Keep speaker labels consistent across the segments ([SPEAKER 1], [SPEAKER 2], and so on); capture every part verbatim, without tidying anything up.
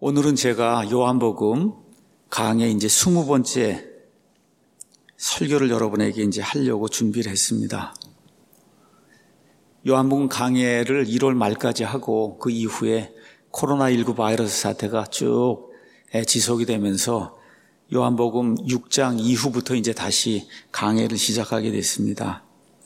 [SPEAKER 1] 오늘은 제가 요한복음 강의 이제 스무 번째 설교를 여러분에게 이제 하려고 준비를 했습니다. 요한복음 강의를 일월 말까지 하고 그 이후에 코로나십구 바이러스 사태가 쭉 지속이 되면서 요한복음 육 장 이후부터 이제 다시 강의를 시작하게 됐습니다.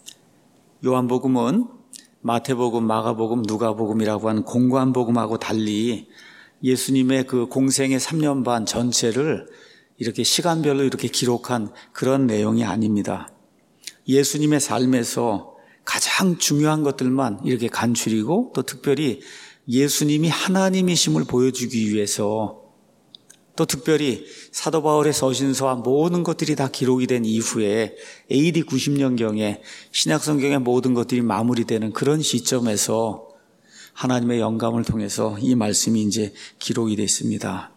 [SPEAKER 1] 요한복음은 마태복음, 마가복음, 누가복음이라고 하는 공고한 복음하고 달리 예수님의 그 공생의 삼 년 반 전체를 이렇게 시간별로 이렇게 기록한 그런 내용이 아닙니다. 예수님의 삶에서 가장 중요한 것들만 이렇게 간추리고 또 특별히 예수님이 하나님이심을 보여주기 위해서 또 특별히 사도 바울의 서신서와 모든 것들이 다 기록이 된 이후에 에이디 구십 년경에 신약성경의 모든 것들이 마무리되는 그런 시점에서 하나님의 영감을 통해서 이 말씀이 이제 기록이 됐습니다.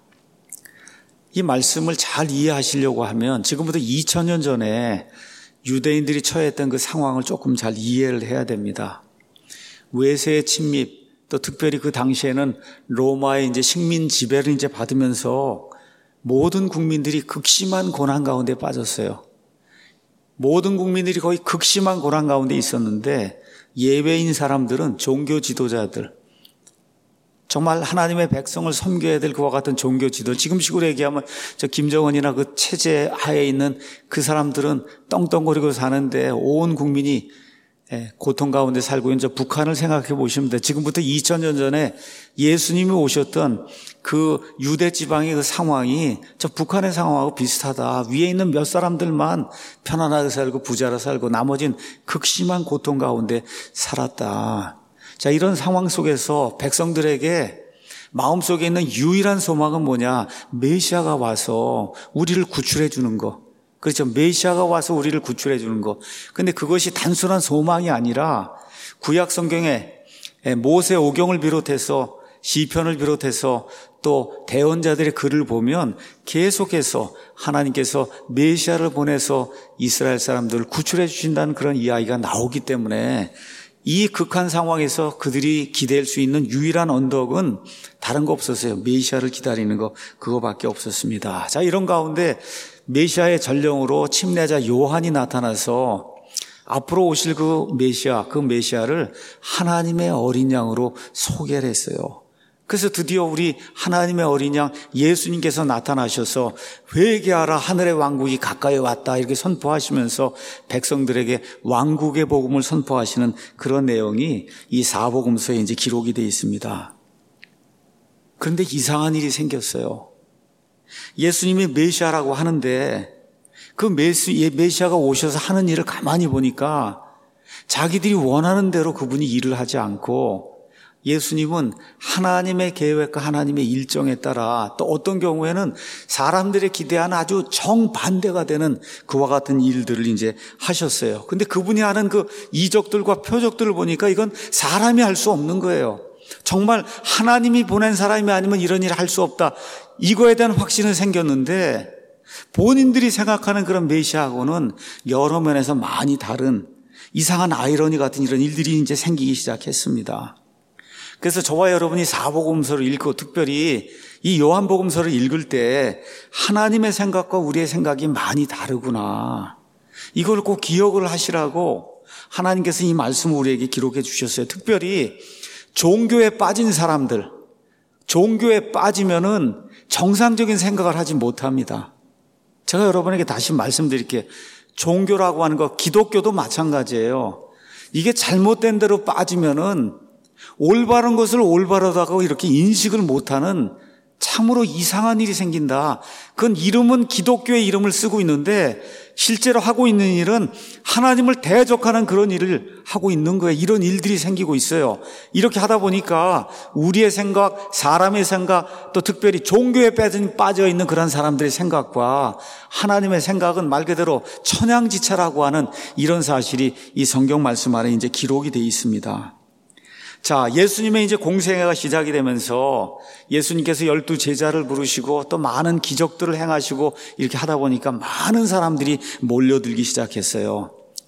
[SPEAKER 1] 이 말씀을 잘 이해하시려고 하면 지금부터 이천 년 전에 유대인들이 처했던 그 상황을 조금 잘 이해를 해야 됩니다. 외세의 침입, 또 특별히 그 당시에는 로마의 이제 식민 지배를 이제 받으면서 모든 국민들이 극심한 고난 가운데 빠졌어요. 모든 국민들이 거의 극심한 고난 가운데 있었는데 예외인 사람들은 종교 지도자들, 정말 하나님의 백성을 섬겨야 될 그와 같은 종교 지도, 지금식으로 얘기하면 저 김정은이나 그 체제 하에 있는 그 사람들은 떵떵거리고 사는데 온 국민이 고통 가운데 살고 있는 저 북한을 생각해 보시면 돼요. 지금부터 이천 년 전에 예수님이 오셨던 그 유대 지방의 그 상황이 저 북한의 상황하고 비슷하다. 위에 있는 몇 사람들만 편안하게 살고 부자로 살고 나머지는 극심한 고통 가운데 살았다. 자, 이런 상황 속에서 백성들에게 마음속에 있는 유일한 소망은 뭐냐? 메시아가 와서 우리를 구출해 주는 거. 그렇죠. 메시아가 와서 우리를 구출해 주는 거. 근데 그것이 단순한 소망이 아니라 구약 성경에 모세 오경을 비롯해서 시편을 비롯해서 또 대언자들의 글을 보면 계속해서 하나님께서 메시아를 보내서 이스라엘 사람들을 구출해 주신다는 그런 이야기가 나오기 때문에 이 극한 상황에서 그들이 기댈 수 있는 유일한 언덕은 다른 거 없었어요. 메시아를 기다리는 거, 그거밖에 없었습니다. 자, 이런 가운데 메시아의 전령으로 침례자 요한이 나타나서 앞으로 오실 그 메시아, 그 메시아를 하나님의 어린 양으로 소개를 했어요. 그래서 드디어 우리 하나님의 어린 양 예수님께서 나타나셔서 회개하라, 하늘의 왕국이 가까이 왔다 이렇게 선포하시면서 백성들에게 왕국의 복음을 선포하시는 그런 내용이 이 사복음서에 이제 기록이 되어 있습니다. 그런데 이상한 일이 생겼어요. 예수님이 메시아라고 하는데 그 메시, 메시아가 오셔서 하는 일을 가만히 보니까 자기들이 원하는 대로 그분이 일을 하지 않고 예수님은 하나님의 계획과 하나님의 일정에 따라 또 어떤 경우에는 사람들의 기대하는 아주 정반대가 되는 그와 같은 일들을 이제 하셨어요. 근데 그분이 하는 그 이적들과 표적들을 보니까 이건 사람이 할 수 없는 거예요. 정말 하나님이 보낸 사람이 아니면 이런 일을 할 수 없다. 이거에 대한 확신은 생겼는데 본인들이 생각하는 그런 메시아하고는 여러 면에서 많이 다른 이상한 아이러니 같은 이런 일들이 이제 생기기 시작했습니다. 그래서 저와 여러분이 사복음서를 읽고 특별히 이 요한복음서를 읽을 때 하나님의 생각과 우리의 생각이 많이 다르구나. 이걸 꼭 기억을 하시라고 하나님께서 이 말씀을 우리에게 기록해 주셨어요. 특별히 종교에 빠진 사람들, 종교에 빠지면은 정상적인 생각을 하지 못합니다. 제가 여러분에게 다시 말씀드릴게요. 종교라고 하는 거, 기독교도 마찬가지예요. 이게 잘못된 대로 빠지면은 올바른 것을 올바르다고 이렇게 인식을 못하는 참으로 이상한 일이 생긴다. 그건 이름은 기독교의 이름을 쓰고 있는데 실제로 하고 있는 일은 하나님을 대적하는 그런 일을 하고 있는 거예요. 이런 일들이 생기고 있어요. 이렇게 하다 보니까 우리의 생각, 사람의 생각, 또 특별히 종교에 빠져 있는 그런 사람들의 생각과 하나님의 생각은 말 그대로 천양지차라고 하는 이런 사실이 이 성경 말씀 안에 이제 기록이 되어 있습니다. 자, 예수님의 이제 공생애가 시작이 되면서 예수님께서 열두 제자를 부르시고 또 많은 기적들을 행하시고 이렇게 하다 보니까 많은 사람들이 몰려들기 시작했어요.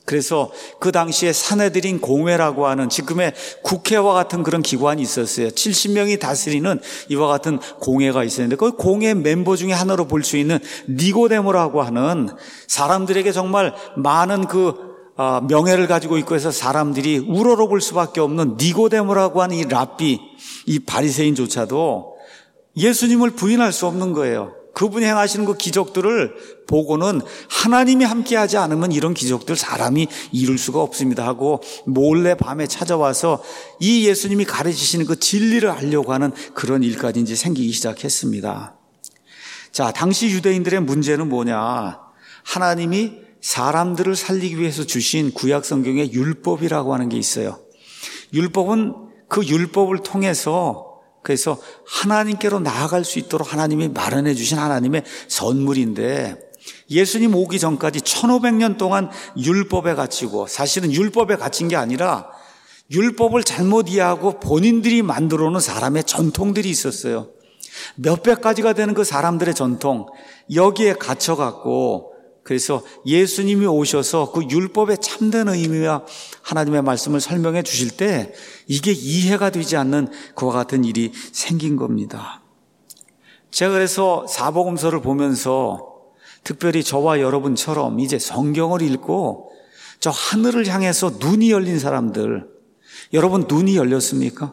[SPEAKER 1] 그래서 그 당시에 사내들인 공회라고 하는 지금의 국회와 같은 그런 기관이 있었어요. 칠십 명이 다스리는 이와 같은 공회가 있었는데 그 공회 멤버 중에 하나로 볼 수 있는 니고데모라고 하는 사람들에게 정말 많은 그 명예를 가지고 있고 해서 사람들이 우러러볼 수밖에 없는 니고데모라고 하는 이 랍비, 이 바리새인조차도 예수님을 부인할 수 없는 거예요. 그분이 행하시는 그 기적들을 보고는 하나님이 함께하지 않으면 이런 기적들 사람이 이룰 수가 없습니다 하고 몰래 밤에 찾아와서 이 예수님이 가르치시는 그 진리를 알려고 하는 그런 일까지 이제 생기기 시작했습니다. 자, 당시 유대인들의 문제는 뭐냐? 하나님이 사람들을 살리기 위해서 주신 구약 성경에 율법이라고 하는 게 있어요. 율법은 그 율법을 통해서 그래서 하나님께로 나아갈 수 있도록 하나님이 마련해 주신 하나님의 선물인데 예수님 오기 전까지 천오백 년 동안 율법에 갇히고 사실은 율법에 갇힌 게 아니라 율법을 잘못 이해하고 본인들이 만들어 놓은 사람의 전통들이 있었어요. 몇백 가지가 되는 그 사람들의 전통 여기에 갇혀갖고 그래서 예수님이 오셔서 그 율법의 참된 의미와 하나님의 말씀을 설명해 주실 때 이게 이해가 되지 않는 그와 같은 일이 생긴 겁니다. 제가 그래서 사복음서를 보면서 특별히 저와 여러분처럼 이제 성경을 읽고 저 하늘을 향해서 눈이 열린 사람들, 여러분 눈이 열렸습니까?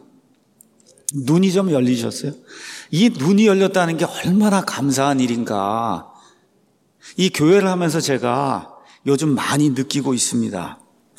[SPEAKER 1] 눈이 좀 열리셨어요? 이 눈이 열렸다는 게 얼마나 감사한 일인가. 이 교회를 하면서 제가 요즘 많이 느끼고 있습니다.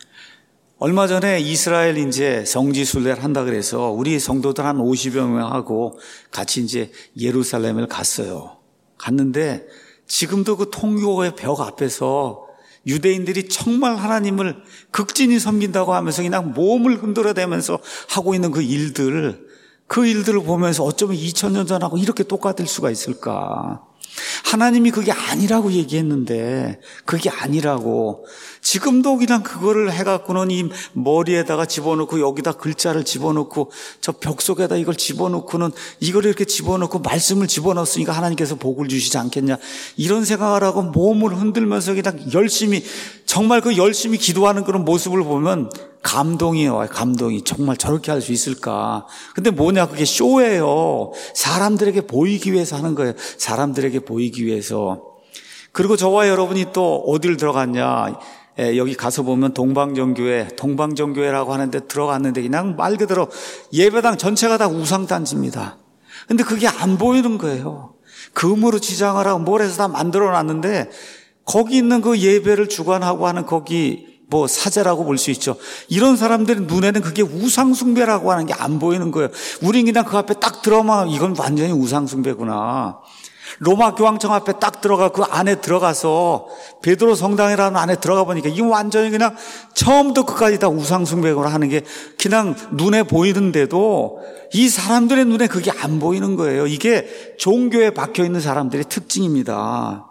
[SPEAKER 1] 얼마 전에 이스라엘 이제 성지 순례를 한다 그래서 우리 성도들 한 오십여 명하고 같이 이제 예루살렘을 갔어요. 갔는데 지금도 그 통교의 벽 앞에서 유대인들이 정말 하나님을 극진히 섬긴다고 하면서 그냥 몸을 흔들어대면서 하고 있는 그 일들, 그 일들을 보면서 어쩌면 이천 년 전하고 이렇게 똑같을 수가 있을까? 하나님이 그게 아니라고 얘기했는데 그게 아니라고 지금도 그냥 그거를 해갖고는 이 머리에다가 집어넣고 여기다 글자를 집어넣고 저 벽 속에다 이걸 집어넣고는 이걸 이렇게 집어넣고 말씀을 집어넣었으니까 하나님께서 복을 주시지 않겠냐 이런 생각을 하고 몸을 흔들면서 그냥 열심히 정말 그 열심히 기도하는 그런 모습을 보면 감동이 와요. 감동이 정말 저렇게 할 수 있을까. 근데 뭐냐 그게 쇼예요. 사람들에게 보이기 위해서 하는 거예요. 사람들에게 보이기 위해서. 그리고 저와 여러분이 또 어딜 들어갔냐. 예, 여기 가서 보면 동방정교회, 동방정교회라고 하는데 들어갔는데 그냥 말 그대로 예배당 전체가 다 우상단지입니다. 근데 그게 안 보이는 거예요. 금으로 지장을 하고 뭘 해서 다 만들어 놨는데 거기 있는 그 예배를 주관하고 하는 거기 뭐 사제라고 볼 수 있죠. 이런 사람들의 눈에는 그게 우상숭배라고 하는 게 안 보이는 거예요. 우린 그냥 그 앞에 딱 들어가면 이건 완전히 우상숭배구나. 로마 교황청 앞에 딱 들어가 그 안에 들어가서 베드로 성당이라는 안에 들어가 보니까 이건 완전히 그냥 처음부터 끝까지 다 우상숭배구나 하는 게 그냥 눈에 보이는데도 이 사람들의 눈에 그게 안 보이는 거예요. 이게 종교에 박혀 있는 사람들의 특징입니다.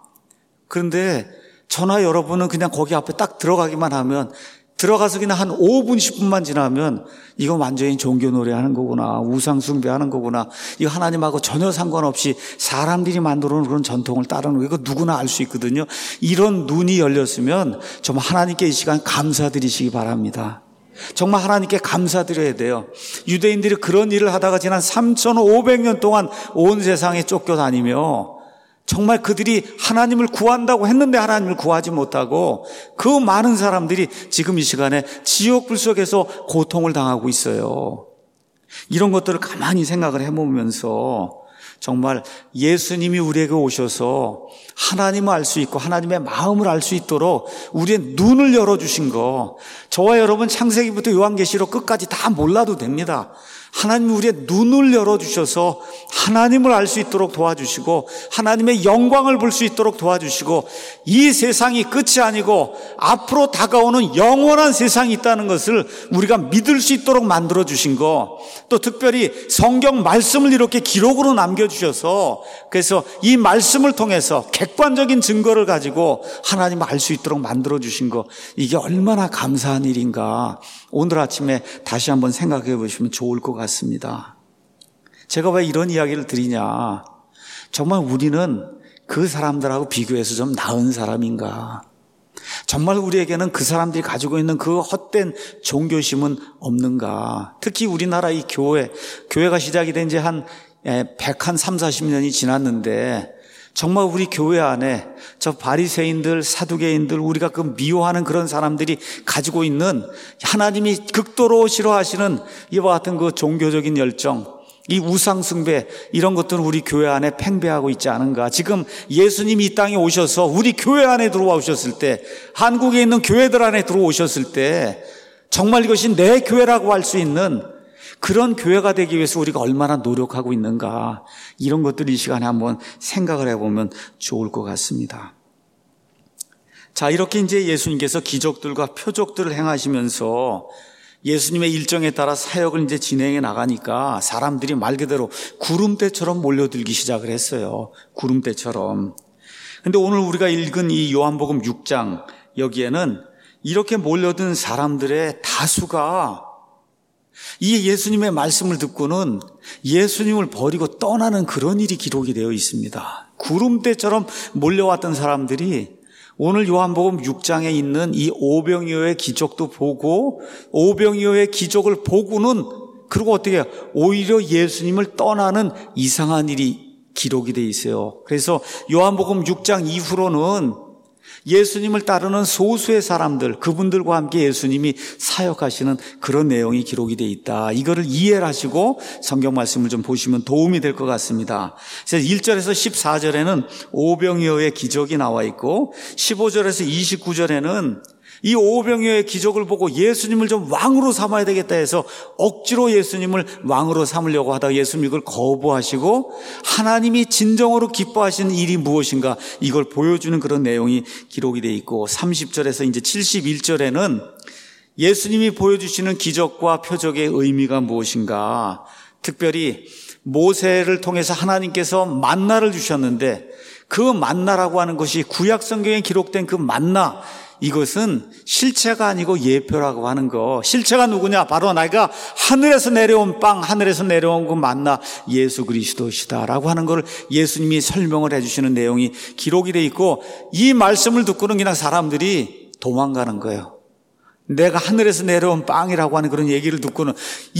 [SPEAKER 1] 그런데 저나 여러분은 그냥 거기 앞에 딱 들어가기만 하면 들어가서 그냥 한 오 분, 십 분만 지나면 이건 완전히 종교 노래하는 거구나. 우상 숭배하는 거구나. 이거 하나님하고 전혀 상관없이 사람들이 만들어 놓은 그런 전통을 따르는 거. 이거 누구나 알 수 있거든요. 이런 눈이 열렸으면 정말 하나님께 이 시간 감사드리시기 바랍니다. 정말 하나님께 감사드려야 돼요. 유대인들이 그런 일을 하다가 지난 삼천오백 년 동안 온 세상에 쫓겨다니며 정말 그들이 하나님을 구한다고 했는데 하나님을 구하지 못하고 그 많은 사람들이 지금 이 시간에 지옥불 속에서 고통을 당하고 있어요. 이런 것들을 가만히 생각을 해보면서 정말 예수님이 우리에게 오셔서 하나님을 알 수 있고 하나님의 마음을 알 수 있도록 우리의 눈을 열어주신 거 저와 여러분 창세기부터 요한계시록 끝까지 다 몰라도 됩니다. 하나님이 우리의 눈을 열어주셔서 하나님을 알 수 있도록 도와주시고 하나님의 영광을 볼 수 있도록 도와주시고 이 세상이 끝이 아니고 앞으로 다가오는 영원한 세상이 있다는 것을 우리가 믿을 수 있도록 만들어주신 거 또 특별히 성경 말씀을 이렇게 기록으로 남겨주셔서 그래서 이 말씀을 통해서 객관적인 증거를 가지고 하나님을 알 수 있도록 만들어주신 거 이게 얼마나 감사한 일인가 오늘 아침에 다시 한번 생각해 보시면 좋을 것 같습니다. 제가 왜 이런 이야기를 드리냐 정말 우리는 그 사람들하고 비교해서 좀 나은 사람인가 정말 우리에게는 그 사람들이 가지고 있는 그 헛된 종교심은 없는가? 특히 우리나라 이 교회, 교회가 시작이 된 지 한 백삼, 사십 년이 지났는데 정말 우리 교회 안에 저 바리새인들, 사두개인들, 우리가 그 미워하는 그런 사람들이 가지고 있는 하나님이 극도로 싫어하시는 이와 같은 그 종교적인 열정, 이 우상숭배, 이런 것들은 우리 교회 안에 팽배하고 있지 않은가? 지금 예수님이 이 땅에 오셔서 우리 교회 안에 들어오셨을 때, 한국에 있는 교회들 안에 들어오셨을 때 정말 이것이 내 교회라고 할 수 있는 그런 교회가 되기 위해서 우리가 얼마나 노력하고 있는가, 이런 것들 이 시간에 한번 생각을 해보면 좋을 것 같습니다. 자, 이렇게 이제 예수님께서 기적들과 표적들을 행하시면서 예수님의 일정에 따라 사역을 이제 진행해 나가니까 사람들이 말 그대로 구름대처럼 몰려들기 시작을 했어요. 구름대처럼. 근데 오늘 우리가 읽은 이 요한복음 육 장, 여기에는 이렇게 몰려든 사람들의 다수가 이 예수님의 말씀을 듣고는 예수님을 버리고 떠나는 그런 일이 기록이 되어 있습니다. 구름대처럼 몰려왔던 사람들이 오늘 요한복음 육 장에 있는 이 오병이어의 기적도 보고, 오병이어의 기적을 보고는, 그리고 어떻게 해요? 오히려 예수님을 떠나는 이상한 일이 기록이 되어 있어요. 그래서 요한복음 육 장 이후로는 예수님을 따르는 소수의 사람들, 그분들과 함께 예수님이 사역하시는 그런 내용이 기록이 되어 있다. 이거를 이해를 하시고 성경 말씀을 좀 보시면 도움이 될 것 같습니다. 그래서 일 절에서 십사 절에는 오병이어의 기적이 나와 있고, 십오 절에서 이십구 절에는 이 오병이어의 기적을 보고 예수님을 좀 왕으로 삼아야 되겠다 해서 억지로 예수님을 왕으로 삼으려고 하다가 예수님 이걸 거부하시고 하나님이 진정으로 기뻐하시는 일이 무엇인가, 이걸 보여주는 그런 내용이 기록이 되어 있고, 삼십 절에서 이제 칠십일 절에는 예수님이 보여주시는 기적과 표적의 의미가 무엇인가, 특별히 모세를 통해서 하나님께서 만나를 주셨는데 그 만나라고 하는 것이 구약 성경에 기록된 그 만나, 이것은 실체가 아니고 예표라고 하는 거. 실체가 누구냐? 바로 내가 하늘에서 내려온 빵, 하늘에서 내려온 그 만나 예수 그리스도시다라고 하는 걸 예수님이 설명을 해주시는 내용이 기록이 돼 있고, 이 말씀을 듣고는 그냥 사람들이 도망가는 거예요. 내가 하늘에서 내려온 빵이라고 하는 그런 얘기를 듣고는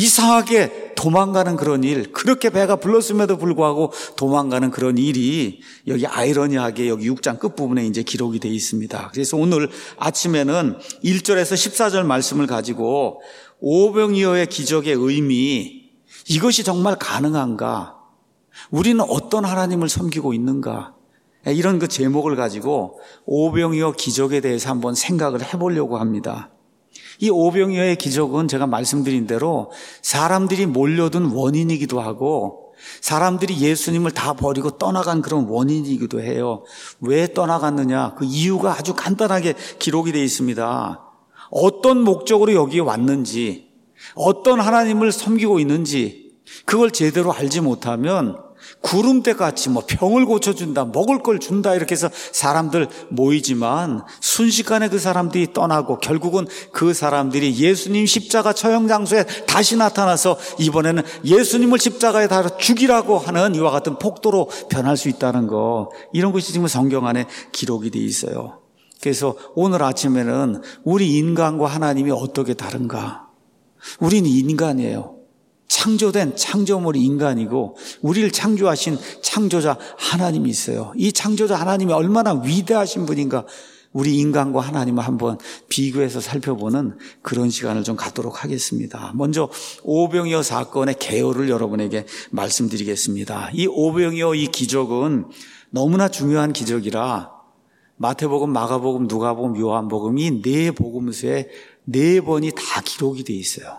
[SPEAKER 1] 이상하게 도망가는 그런 일, 그렇게 배가 불렀음에도 불구하고 도망가는 그런 일이 여기 아이러니하게 여기 육 장 끝부분에 이제 기록이 되어 있습니다. 그래서 오늘 아침에는 일 절에서 십사 절 말씀을 가지고 오병이어의 기적의 의미, 이것이 정말 가능한가? 우리는 어떤 하나님을 섬기고 있는가? 이런 그 제목을 가지고 오병이어 기적에 대해서 한번 생각을 해보려고 합니다. 이 오병이어의 기적은 제가 말씀드린 대로 사람들이 몰려든 원인이기도 하고, 사람들이 예수님을 다 버리고 떠나간 그런 원인이기도 해요. 왜 떠나갔느냐? 그 이유가 아주 간단하게 기록이 되어 있습니다. 어떤 목적으로 여기에 왔는지, 어떤 하나님을 섬기고 있는지 그걸 제대로 알지 못하면 구름대같이 뭐 병을 고쳐준다, 먹을 걸 준다, 이렇게 해서 사람들 모이지만 순식간에 그 사람들이 떠나고 결국은 그 사람들이 예수님 십자가 처형 장소에 다시 나타나서 이번에는 예수님을 십자가에 달아 죽이라고 하는 이와 같은 폭도로 변할 수 있다는 거, 이런 것이 지금 성경 안에 기록이 되어 있어요. 그래서 오늘 아침에는 우리 인간과 하나님이 어떻게 다른가? 우리는 인간이에요. 창조된 창조물이 인간이고 우리를 창조하신 창조자 하나님이 있어요. 이 창조자 하나님이 얼마나 위대하신 분인가, 우리 인간과 하나님을 한번 비교해서 살펴보는 그런 시간을 좀 갖도록 하겠습니다. 먼저 오병이어 사건의 개요를 여러분에게 말씀드리겠습니다. 이 오병이어 이 기적은 너무나 중요한 기적이라 마태복음, 마가복음, 누가복음, 요한복음 이 네 복음서에 네 번이 다 기록이 돼 있어요.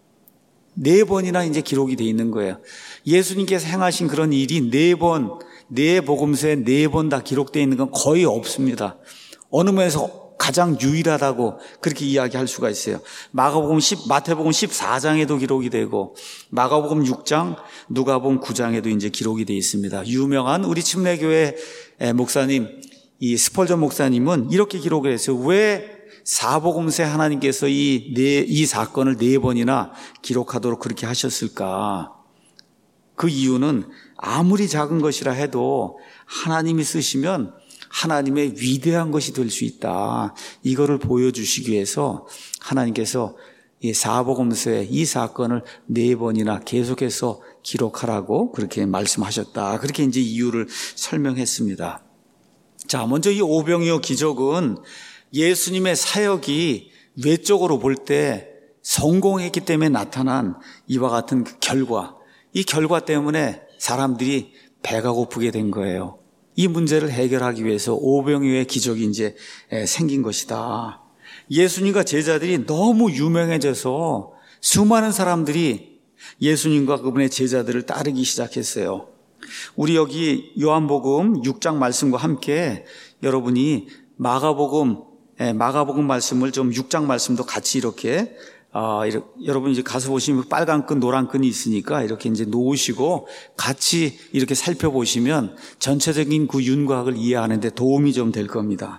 [SPEAKER 1] 네 번이나 이제 기록이 돼 있는 거예요. 예수님께서 행하신 그런 일이 네 번, 네 복음서에 네 번 다 기록되어 있는 건 거의 없습니다. 어느 면에서 가장 유일하다고 그렇게 이야기할 수가 있어요. 마가복음 십, 마태복음 십사 장에도 기록이 되고 마가복음 육 장, 누가복음 구 장에도 이제 기록이 되어 있습니다. 유명한 우리 침례교회 목사님, 이 스펄전 목사님은 이렇게 기록을 했어요. 왜 사복음서에 하나님께서 이, 네, 이 사건을 네 번이나 기록하도록 그렇게 하셨을까? 그 이유는 아무리 작은 것이라 해도 하나님이 쓰시면 하나님의 위대한 것이 될 수 있다. 이거를 보여주시기 위해서 하나님께서 이 사복음서에 이 사건을 네 번이나 계속해서 기록하라고 그렇게 말씀하셨다. 그렇게 이제 이유를 설명했습니다. 자, 먼저 이 오병이어 기적은 예수님의 사역이 외적으로 볼 때 성공했기 때문에 나타난 이와 같은 그 결과, 이 결과 때문에 사람들이 배가 고프게 된 거예요. 이 문제를 해결하기 위해서 오병이어의 기적이 이제 생긴 것이다. 예수님과 제자들이 너무 유명해져서 수많은 사람들이 예수님과 그분의 제자들을 따르기 시작했어요. 우리 여기 요한복음 육 장 말씀과 함께 여러분이 마가복음, 마가복음 말씀을 좀 육 장 말씀도 같이 이렇게 아, 이렇게, 여러분 이제 가서 보시면 빨간 끈, 노란 끈이 있으니까 이렇게 이제 놓으시고 같이 이렇게 살펴보시면 전체적인 그 윤곽을 이해하는데 도움이 좀 될 겁니다.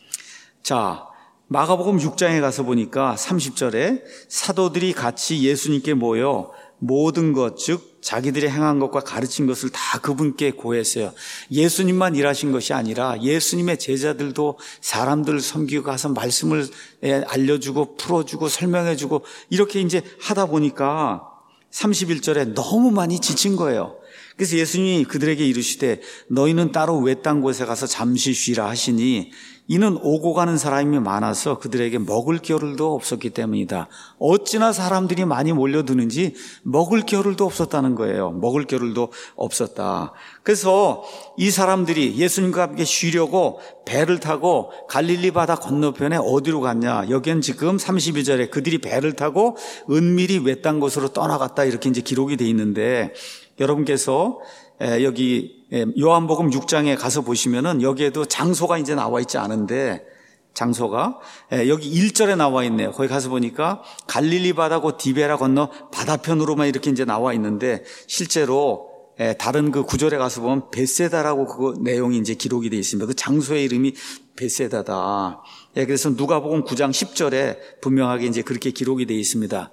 [SPEAKER 1] 자, 마가복음 육 장에 가서 보니까 삼십 절에 사도들이 같이 예수님께 모여 모든 것, 즉 자기들이 행한 것과 가르친 것을 다 그분께 고했어요. 예수님만 일하신 것이 아니라 예수님의 제자들도 사람들을 섬기고 가서 말씀을 알려주고 풀어주고 설명해주고 이렇게 이제 하다 보니까 삼십일 절에 너무 많이 지친 거예요. 그래서 예수님이 그들에게 이르시되 너희는 따로 외딴 곳에 가서 잠시 쉬라 하시니 이는 오고 가는 사람이 많아서 그들에게 먹을 겨를도 없었기 때문이다. 어찌나 사람들이 많이 몰려드는지 먹을 겨를도 없었다는 거예요. 먹을 겨를도 없었다. 그래서 이 사람들이 예수님과 함께 쉬려고 배를 타고 갈릴리 바다 건너편에 어디로 갔냐. 여기는 지금 삼십이 절에 그들이 배를 타고 은밀히 외딴 곳으로 떠나갔다 이렇게 이제 기록이 돼 있는데 여러분께서 여기 요한복음 육 장에 가서 보시면은 여기에도 장소가 이제 나와 있지 않은데 장소가 여기 일 절에 나와 있네요. 거기 가서 보니까 갈릴리 바다고 디베라 건너 바다편으로만 이렇게 이제 나와 있는데 실제로 다른 그 구절에 가서 보면 베세다라고 그 내용이 이제 기록이 되어 있습니다. 그 장소의 이름이 베세다다. 그래서 누가복음 구 장 십 절에 분명하게 이제 그렇게 기록이 되어 있습니다.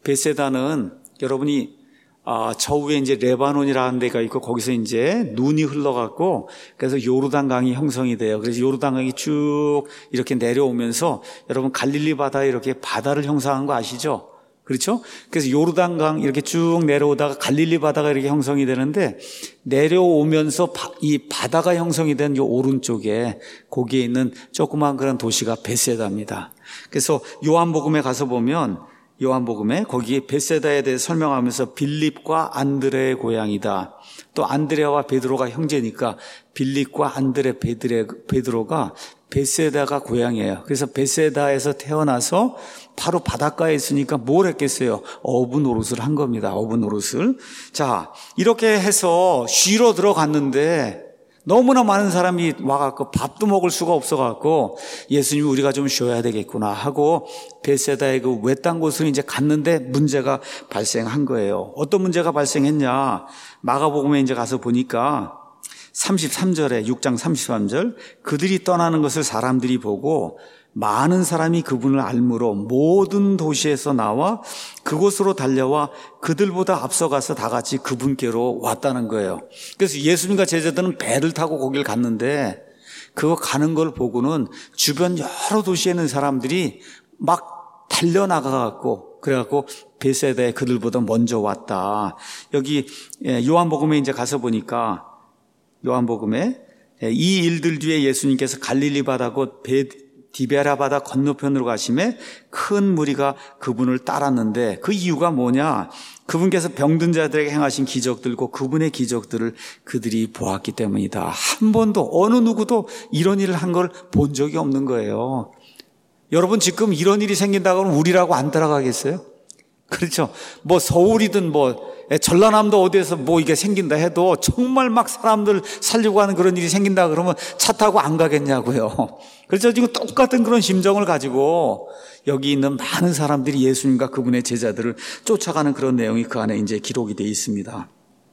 [SPEAKER 1] 베세다는 여러분이 아, 저 위에 이제 레바논이라는 데가 있고 거기서 이제 눈이 흘러갖고 그래서 요르단강이 형성이 돼요. 그래서 요르단강이 쭉 이렇게 내려오면서 여러분 갈릴리 바다에 이렇게 바다를 형성한 거 아시죠? 그렇죠? 그래서 요르단강 이렇게 쭉 내려오다가 갈릴리 바다가 이렇게 형성이 되는데 내려오면서 바, 이 바다가 형성이 된 요 오른쪽에 거기에 있는 조그만 그런 도시가 베세다입니다. 그래서 요한복음에 가서 보면 요한복음에 거기에 베세다에 대해 설명하면서 빌립과 안드레의 고향이다. 또 안드레와 베드로가 형제니까 빌립과 안드레, 베드레, 베드로가 베세다가 고향이에요. 그래서 베세다에서 태어나서 바로 바닷가에 있으니까 뭘 했겠어요? 어부 노릇을 한 겁니다. 어부 노릇을. 자, 이렇게 해서 쉬러 들어갔는데 너무나 많은 사람이 와갖고 밥도 먹을 수가 없어갖고 예수님이 우리가 좀 쉬어야 되겠구나 하고 베세다의 그 외딴 곳으로 이제 갔는데 문제가 발생한 거예요. 어떤 문제가 발생했냐? 마가복음에 이제 가서 보니까 삼십삼 절에 육 장 삼십삼 절 그들이 떠나는 것을 사람들이 보고 많은 사람이 그분을 알므로 모든 도시에서 나와 그곳으로 달려와 그들보다 앞서가서 다 같이 그분께로 왔다는 거예요. 그래서 예수님과 제자들은 배를 타고 거길 갔는데 그거 가는 걸 보고는 주변 여러 도시에 있는 사람들이 막 달려나가갖고 그래갖고 베세다에 그들보다 먼저 왔다. 여기 요한복음에 이제 가서 보니까 요한복음에 이 일들 뒤에 예수님께서 갈릴리 바다고 베 디베라 바다 건너편으로 가심에 큰 무리가 그분을 따랐는데 그 이유가 뭐냐? 그분께서 병든 자들에게 행하신 기적들과 그분의 기적들을 그들이 보았기 때문이다. 한 번도 어느 누구도 이런 일을 한 걸 본 적이 없는 거예요. 여러분 지금 이런 일이 생긴다고 하면 우리라고 안 따라가겠어요? 그렇죠. 뭐 서울이든 뭐 전라남도 어디에서 뭐 이게 생긴다 해도 정말 막 사람들 살려고 하는 그런 일이 생긴다 그러면 차 타고 안 가겠냐고요. 그래서 지금 똑같은 그런 심정을 가지고 여기 있는 많은 사람들이 예수님과 그분의 제자들을 쫓아가는 그런 내용이 그 안에 이제 기록이 되어 있습니다.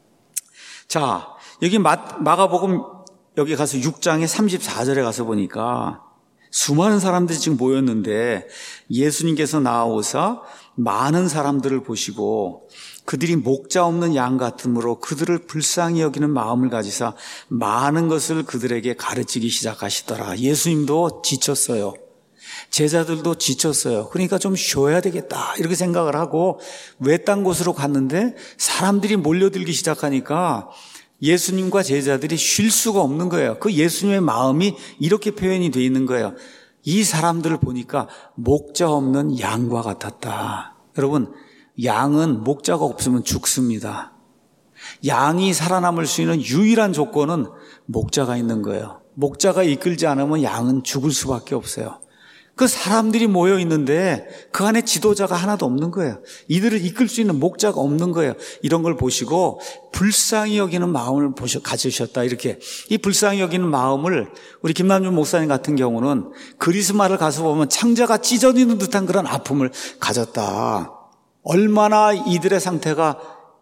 [SPEAKER 1] 자, 여기 마, 마가복음 여기 가서 육 장의 삼십사 절에 가서 보니까 수많은 사람들이 지금 모였는데 예수님께서 나아오사 많은 사람들을 보시고 그들이 목자 없는 양 같으므로 그들을 불쌍히 여기는 마음을 가지사 많은 것을 그들에게 가르치기 시작하시더라. 예수님도 지쳤어요. 제자들도 지쳤어요. 그러니까 좀 쉬어야 되겠다 이렇게 생각을 하고 외딴 곳으로 갔는데 사람들이 몰려들기 시작하니까 예수님과 제자들이 쉴 수가 없는 거예요. 그 예수님의 마음이 이렇게 표현이 되어 있는 거예요. 이 사람들을 보니까 목자 없는 양과 같았다. 여러분, 양은 목자가 없으면 죽습니다. 양이 살아남을 수 있는 유일한 조건은 목자가 있는 거예요. 목자가 이끌지 않으면 양은 죽을 수밖에 없어요. 그 사람들이 모여 있는데 그 안에 지도자가 하나도 없는 거예요. 이들을 이끌 수 있는 목자가 없는 거예요. 이런 걸 보시고 불쌍히 여기는 마음을 보셔 가지셨다. 이렇게 이 불쌍히 여기는 마음을 우리 김남준 목사님 같은 경우는 그리스마를 가서 보면 창자가 찢어지는 듯한 그런 아픔을 가졌다. 얼마나 이들의 상태가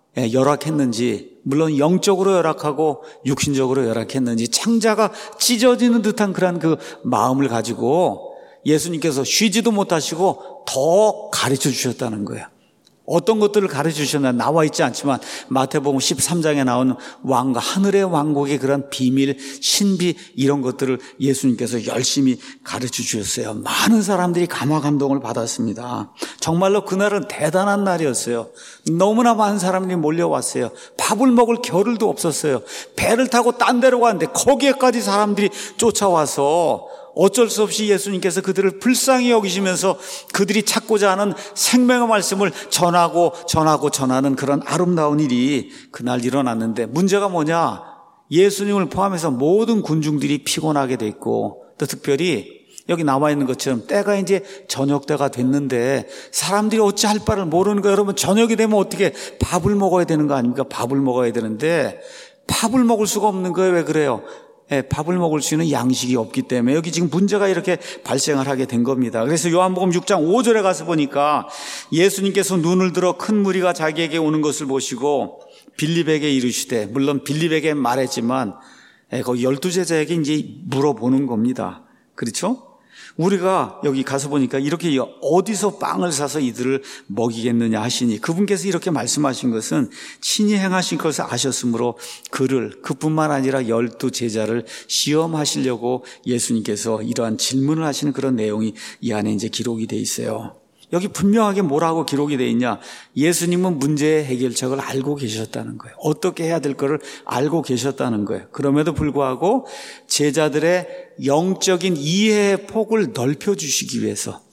[SPEAKER 1] 열악했는지, 물론 영적으로 열악하고 육신적으로 열악했는지 창자가 찢어지는 듯한 그런 그 마음을 가지고 예수님께서 쉬지도 못하시고 더 가르쳐 주셨다는 거예요. 어떤 것들을 가르쳐 주셨나 나와 있지 않지만 마태복음 십삼 장에 나오는 왕과 하늘의 왕국의 그런 비밀, 신비 이런 것들을 예수님께서 열심히 가르쳐 주셨어요. 많은 사람들이 감화 감동을 받았습니다. 정말로 그날은 대단한 날이었어요. 너무나 많은 사람들이 몰려왔어요. 밥을 먹을 겨를도 없었어요. 배를 타고 딴 데로 갔는데 거기에까지 사람들이 쫓아와서 어쩔 수 없이 예수님께서 그들을 불쌍히 여기시면서 그들이 찾고자 하는 생명의 말씀을 전하고 전하고 전하는 그런 아름다운 일이 그날 일어났는데 문제가 뭐냐? 예수님을 포함해서 모든 군중들이 피곤하게 돼 있고 또 특별히 여기 나와 있는 것처럼 때가 이제 저녁 때가 됐는데 사람들이 어찌 할 바를 모르는 거예요. 여러분, 저녁이 되면 어떻게 밥을 먹어야 되는 거 아닙니까? 밥을 먹어야 되는데 밥을 먹을 수가 없는 거예요. 왜 그래요? 예, 밥을 먹을 수 있는 양식이 없기 때문에 여기 지금 문제가 이렇게 발생을 하게 된 겁니다. 그래서 요한복음 육 장 오 절에 가서 보니까 예수님께서 눈을 들어 큰 무리가 자기에게 오는 것을 보시고 빌립에게 이르시되, 물론 빌립에게 말했지만 예, 거기 열두 제자에게 이제 물어보는 겁니다. 그렇죠? 우리가 여기 가서 보니까 이렇게 어디서 빵을 사서 이들을 먹이겠느냐 하시니 그분께서 이렇게 말씀하신 것은 친히 행하신 것을 아셨으므로 그를, 그뿐만 아니라 열두 제자를 시험하시려고 예수님께서 이러한 질문을 하시는 그런 내용이 이 안에 이제 기록이 돼 있어요. 여기 분명하게 뭐라고 기록이 돼 있냐? 예수님은 문제의 해결책을 알고 계셨다는 거예요. 어떻게 해야 될 거를 알고 계셨다는 거예요. 그럼에도 불구하고 제자들의 영적인 이해의 폭을 넓혀주시기 위해서,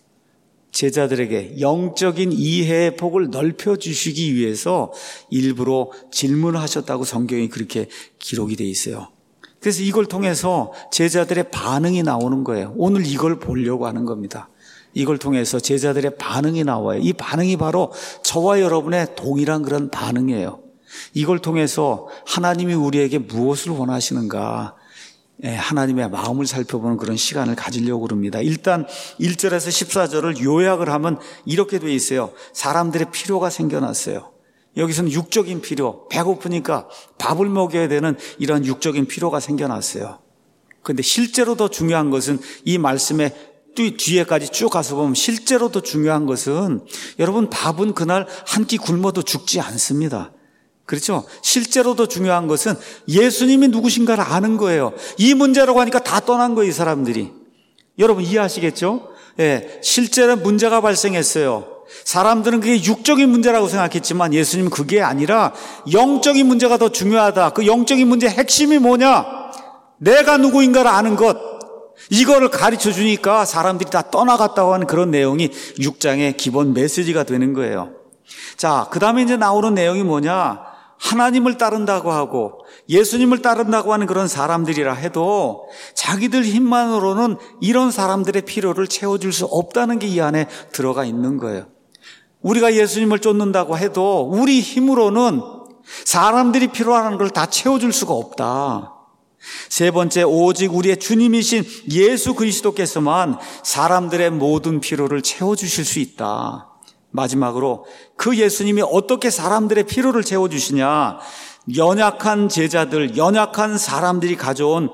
[SPEAKER 1] 제자들에게 영적인 이해의 폭을 넓혀주시기 위해서 일부러 질문을 하셨다고 성경이 그렇게 기록이 돼 있어요. 그래서 이걸 통해서 제자들의 반응이 나오는 거예요. 오늘 이걸 보려고 하는 겁니다. 이걸 통해서 제자들의 반응이 나와요. 이 반응이 바로 저와 여러분의 동일한 그런 반응이에요. 이걸 통해서 하나님이 우리에게 무엇을 원하시는가, 하나님의 마음을 살펴보는 그런 시간을 가지려고 합니다. 일단 일 절에서 십사 절을 요약을 하면 이렇게 돼 있어요. 사람들의 필요가 생겨났어요. 여기서는 육적인 필요, 배고프니까 밥을 먹여야 되는 이런 육적인 필요가 생겨났어요. 그런데 실제로 더 중요한 것은 이 말씀의 뒤에까지 쭉 가서 보면 실제로 더 중요한 것은, 여러분, 밥은 그날 한 끼 굶어도 죽지 않습니다. 그렇죠? 실제로 더 중요한 것은 예수님이 누구신가를 아는 거예요. 이 문제라고 하니까 다 떠난 거예요, 이 사람들이. 여러분 이해하시겠죠? 예, 실제로 문제가 발생했어요. 사람들은 그게 육적인 문제라고 생각했지만 예수님은 그게 아니라 영적인 문제가 더 중요하다. 그 영적인 문제의 핵심이 뭐냐? 내가 누구인가를 아는 것. 이거를 가르쳐 주니까 사람들이 다 떠나갔다고 하는 그런 내용이 육 장의 기본 메시지가 되는 거예요. 자, 그 다음에 이제 나오는 내용이 뭐냐? 하나님을 따른다고 하고 예수님을 따른다고 하는 그런 사람들이라 해도 자기들 힘만으로는 이런 사람들의 필요를 채워줄 수 없다는 게 이 안에 들어가 있는 거예요. 우리가 예수님을 쫓는다고 해도 우리 힘으로는 사람들이 필요하는 걸 다 채워줄 수가 없다. 세 번째, 오직 우리의 주님이신 예수 그리스도께서만 사람들의 모든 필요를 채워주실 수 있다. 마지막으로 그 예수님이 어떻게 사람들의 필요를 채워주시냐? 연약한 제자들, 연약한 사람들이 가져온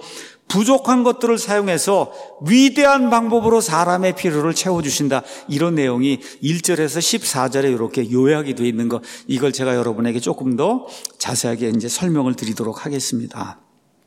[SPEAKER 1] 부족한 것들을 사용해서 위대한 방법으로 사람의 필요를 채워주신다. 이런 내용이 일 절에서 십사 절에 이렇게 요약이 되어 있는 것, 이걸 제가 여러분에게 조금 더 자세하게 이제 설명을 드리도록 하겠습니다.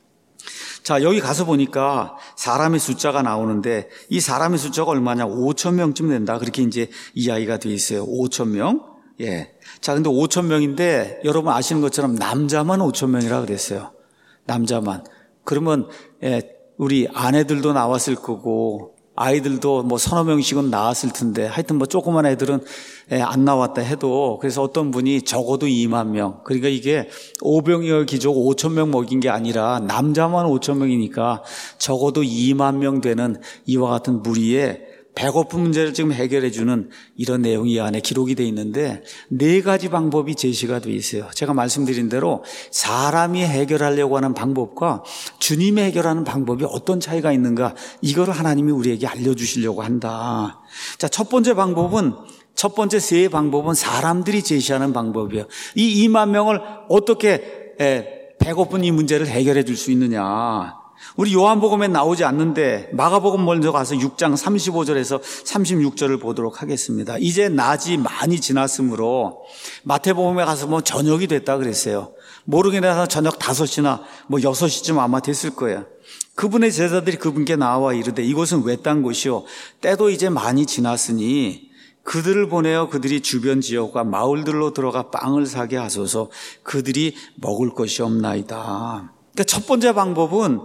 [SPEAKER 1] 자, 여기 가서 보니까 사람의 숫자가 나오는데 이 사람의 숫자가 얼마냐? 오천 명쯤 된다. 그렇게 이제 이야기가 되어 있어요. 오천 명. 예. 자, 근데 오천 명인데 여러분 아시는 것처럼 남자만 오천 명이라 그랬어요. 남자만. 그러면 예, 우리 아내들도 나왔을 거고 아이들도 뭐 서너 명씩은 나왔을 텐데 하여튼 뭐 조그만 애들은 예, 안 나왔다 해도 그래서 어떤 분이 적어도 이만 명, 그러니까 이게 오병이어 기족 오천 명 먹인 게 아니라 남자만 오천 명이니까 적어도 이만 명 되는 이와 같은 무리에 배고픈 문제를 지금 해결해 주는 이런 내용이 이 안에 기록이 되어 있는데 네 가지 방법이 제시가 되어 있어요. 제가 말씀드린 대로 사람이 해결하려고 하는 방법과 주님이 해결하는 방법이 어떤 차이가 있는가, 이거를 하나님이 우리에게 알려주시려고 한다. 자, 첫 번째 방법은 첫 번째 세 방법은 사람들이 제시하는 방법이에요. 이 이만 명을 어떻게 배고픈 이 문제를 해결해 줄 수 있느냐. 우리 요한복음에 나오지 않는데 마가복음 먼저 가서 육 장 삼십오 절에서 삼십육 절을 보도록 하겠습니다. 이제 낮이 많이 지났으므로 마태복음에 가서 뭐 저녁이 됐다 그랬어요. 모르긴 해서 저녁 다섯 시나 뭐 여섯 시쯤 아마 됐을 거예요. 그분의 제자들이 그분께 나와 이르되 이곳은 외딴 곳이요 때도 이제 많이 지났으니 그들을 보내어 그들이 주변 지역과 마을들로 들어가 빵을 사게 하소서. 그들이 먹을 것이 없나이다. 그러니까 첫 번째 방법은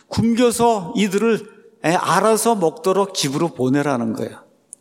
[SPEAKER 1] 굶겨서 이들을 알아서 먹도록 집으로 보내라는 거예요.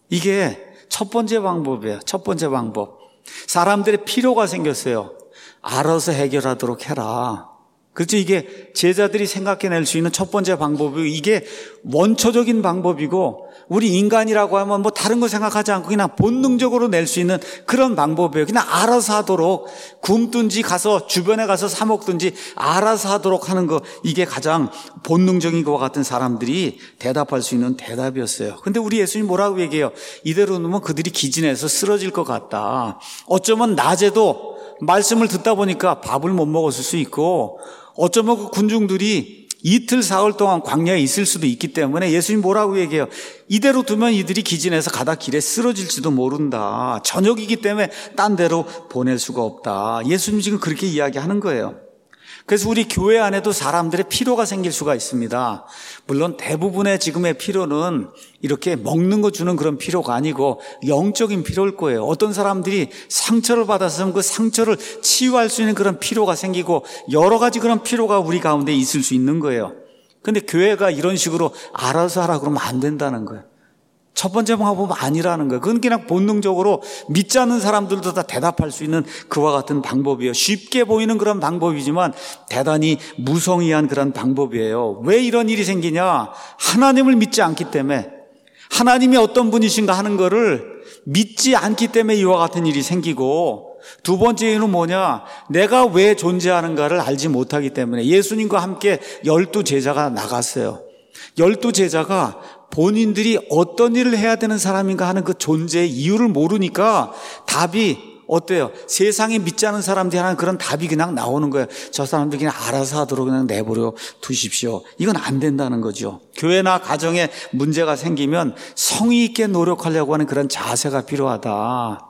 [SPEAKER 1] 이게 첫 번째 방법이에요. 첫 번째 방법. 사람들의 필요가 생겼어요. 알아서 해결하도록 해라. 그렇죠. 이게 제자들이 생각해낼 수 있는 첫 번째 방법이고 이게 원초적인 방법이고 우리 인간이라고 하면 뭐 다른 거 생각하지 않고 그냥 본능적으로 낼 수 있는 그런 방법이에요. 그냥 알아서 하도록 굶든지 가서 주변에 가서 사 먹든지 알아서 하도록 하는 거, 이게 가장 본능적인 것과 같은 사람들이 대답할 수 있는 대답이었어요. 근데 우리 예수님 뭐라고 얘기해요? 이대로 놓으면 그들이 기진해서 쓰러질 것 같다. 어쩌면 낮에도 말씀을 듣다 보니까 밥을 못 먹었을 수 있고 어쩌면 그 군중들이 이틀 사흘 동안 광야에 있을 수도 있기 때문에 예수님 뭐라고 얘기해요? 이대로 두면 이들이 기진해서 가다 길에 쓰러질지도 모른다. 저녁이기 때문에 딴 데로 보낼 수가 없다. 예수님 지금 그렇게 이야기하는 거예요. 그래서 우리 교회 안에도 사람들의 필요가 생길 수가 있습니다. 물론 대부분의 지금의 필요는 이렇게 먹는 거 주는 그런 필요가 아니고 영적인 필요일 거예요. 어떤 사람들이 상처를 받아서 그 상처를 치유할 수 있는 그런 필요가 생기고 여러 가지 그런 필요가 우리 가운데 있을 수 있는 거예요. 그런데 교회가 이런 식으로 알아서 하라 그러면 안 된다는 거예요. 첫 번째 방법은 아니라는 거예요. 그건 그냥 본능적으로 믿지 않는 사람들도 다 대답할 수 있는 그와 같은 방법이에요. 쉽게 보이는 그런 방법이지만 대단히 무성의한 그런 방법이에요. 왜 이런 일이 생기냐? 하나님을 믿지 않기 때문에, 하나님이 어떤 분이신가 하는 거를 믿지 않기 때문에 이와 같은 일이 생기고, 두 번째 이유는 뭐냐? 내가 왜 존재하는가를 알지 못하기 때문에. 예수님과 함께 열두 제자가 나갔어요. 열두 제자가 본인들이 어떤 일을 해야 되는 사람인가 하는 그 존재의 이유를 모르니까 답이 어때요? 세상에 믿지 않은 사람들이 하는 그런 답이 그냥 나오는 거예요. 저 사람들 그냥 알아서 하도록 그냥 내버려 두십시오. 이건 안 된다는 거죠. 교회나 가정에 문제가 생기면 성의 있게 노력하려고 하는 그런 자세가 필요하다.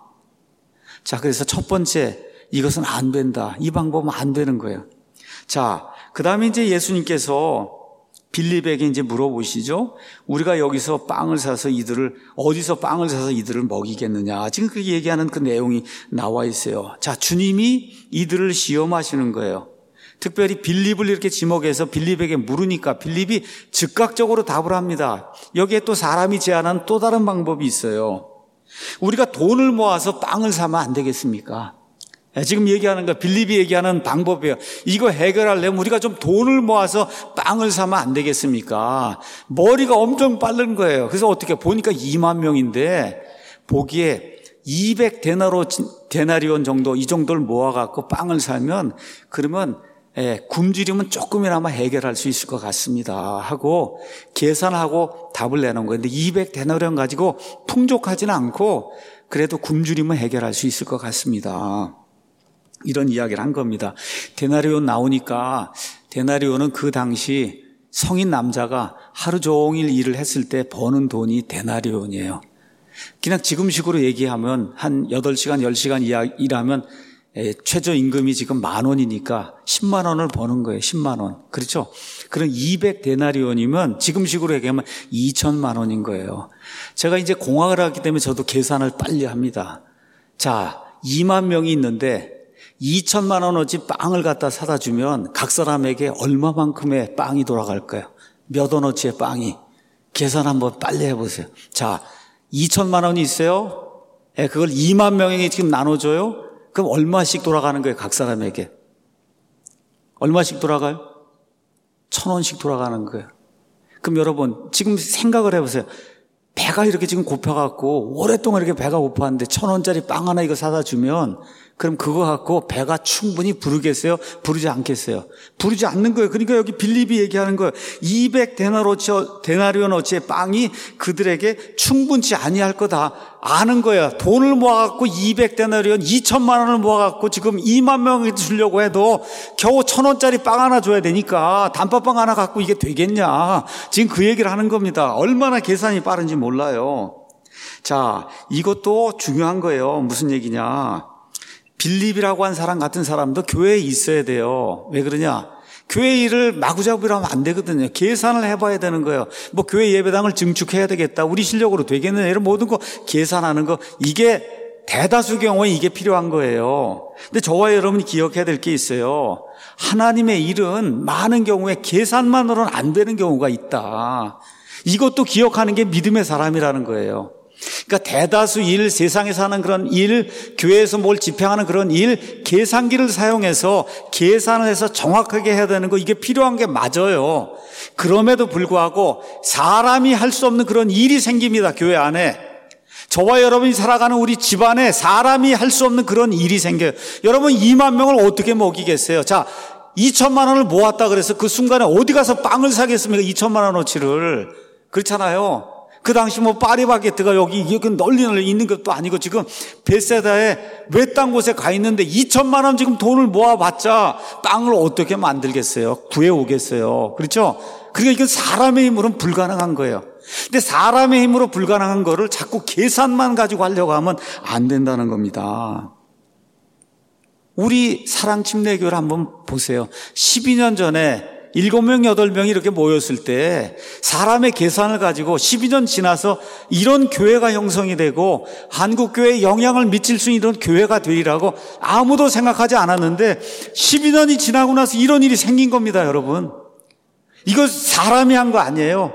[SPEAKER 1] 자, 그래서 첫 번째, 이것은 안 된다. 이 방법은 안 되는 거예요. 자, 그 다음에 이제 예수님께서 빌립에게 이제 물어보시죠. 우리가 여기서 빵을 사서 이들을, 어디서 빵을 사서 이들을 먹이겠느냐. 지금 그 얘기하는 그 내용이 나와 있어요. 자, 주님이 이들을 시험하시는 거예요. 특별히 빌립을 이렇게 지목해서 빌립에게 물으니까 빌립이 즉각적으로 답을 합니다. 여기에 또 사람이 제안한 또 다른 방법이 있어요. 우리가 돈을 모아서 빵을 사면 안 되겠습니까? 지금 얘기하는 거, 빌립이 얘기하는 방법이에요. 이거 해결하려면 우리가 좀 돈을 모아서 빵을 사면 안 되겠습니까? 머리가 엄청 빠른 거예요. 그래서 어떻게 보니까 이만 명인데 보기에 이백 데나로, 데나리온 정도, 이 정도를 모아갖고 빵을 사면 그러면 예, 굶주리면 조금이나마 해결할 수 있을 것 같습니다 하고 계산하고 답을 내놓은 거예요. 근데 이백 데나리온 가지고 풍족하지는 않고 그래도 굶주리면 해결할 수 있을 것 같습니다. 이런 이야기를 한 겁니다. 데나리온 나오니까 데나리온은 그 당시 성인 남자가 하루 종일 일을 했을 때 버는 돈이 데나리온이에요. 그냥 지금식으로 얘기하면 한 여덟 시간, 열 시간 일하면 최저임금이 지금 만 원이니까 십만 원을 버는 거예요. 십만 원. 그렇죠? 그럼 이백 데나리온이면 지금식으로 얘기하면 이천만 원인 거예요. 제가 이제 공학을 하기 때문에 저도 계산을 빨리 합니다. 자, 이만 명이 있는데 이천만 원어치 빵을 갖다 사다 주면 각 사람에게 얼마만큼의 빵이 돌아갈까요? 몇 원어치의 빵이? 계산 한번 빨리 해보세요. 자, 이천만 원이 있어요. 예, 그걸 이만 명에게 지금 나눠줘요. 그럼 얼마씩 돌아가는 거예요, 각 사람에게? 얼마씩 돌아가요? 천 원씩 돌아가는 거예요. 그럼 여러분, 지금 생각을 해보세요. 배가 이렇게 지금 고파갖고, 오랫동안 이렇게 배가 고팠는데, 천 원짜리 빵 하나 이거 사다 주면, 그럼 그거 갖고 배가 충분히 부르겠어요? 부르지 않겠어요? 부르지 않는 거예요. 그러니까 여기 빌립이 얘기하는 거예요. 이백 데나리온어치의 빵이 그들에게 충분치 아니할 거다. 아는 거야. 돈을 모아갖고 이백 데나리온, 이천만 원을 모아갖고 지금 이만 명이 주려고 해도 겨우 천 원짜리 빵 하나 줘야 되니까 단팥빵 하나 갖고 이게 되겠냐. 지금 그 얘기를 하는 겁니다. 얼마나 계산이 빠른지 몰라요. 자, 이것도 중요한 거예요. 무슨 얘기냐. 빌립이라고 한 사람 같은 사람도 교회에 있어야 돼요. 왜 그러냐? 교회 일을 마구잡이로 하면 안 되거든요. 계산을 해봐야 되는 거예요. 뭐 교회 예배당을 증축해야 되겠다. 우리 실력으로 되겠느냐. 이런 모든 거 계산하는 거. 이게 대다수 경우에 이게 필요한 거예요. 근데 저와 여러분이 기억해야 될 게 있어요. 하나님의 일은 많은 경우에 계산만으로는 안 되는 경우가 있다. 이것도 기억하는 게 믿음의 사람이라는 거예요. 그러니까 대다수 일, 세상에서 하는 그런 일, 교회에서 뭘 집행하는 그런 일, 계산기를 사용해서 계산을 해서 정확하게 해야 되는 거, 이게 필요한 게 맞아요. 그럼에도 불구하고 사람이 할 수 없는 그런 일이 생깁니다. 교회 안에. 저와 여러분이 살아가는 우리 집안에 사람이 할 수 없는 그런 일이 생겨요. 여러분 이만 명을 어떻게 먹이겠어요? 자, 이천만 원을 모았다 그래서 그 순간에 어디 가서 빵을 사겠습니까? 이천만 원어치를. 그렇잖아요. 그 당시 뭐 파리바게뜨가 여기 이게 널리 널리 있는 것도 아니고 지금 베세다에 외딴 곳에 가 있는데 이천만 원 지금 돈을 모아봤자 빵을 어떻게 만들겠어요? 구해오겠어요. 그렇죠? 그러니까 이건 사람의 힘으로는 불가능한 거예요. 근데 사람의 힘으로 불가능한 거를 자꾸 계산만 가지고 하려고 하면 안 된다는 겁니다. 우리 사랑침례교를 한번 보세요. 십이 년 전에 일곱 명, 여덟 명이 이렇게 모였을 때 사람의 계산을 가지고 십이 년 지나서 이런 교회가 형성이 되고 한국교회에 영향을 미칠 수 있는 이런 교회가 되리라고 아무도 생각하지 않았는데 십이 년이 지나고 나서 이런 일이 생긴 겁니다, 여러분. 이거 사람이 한 거 아니에요.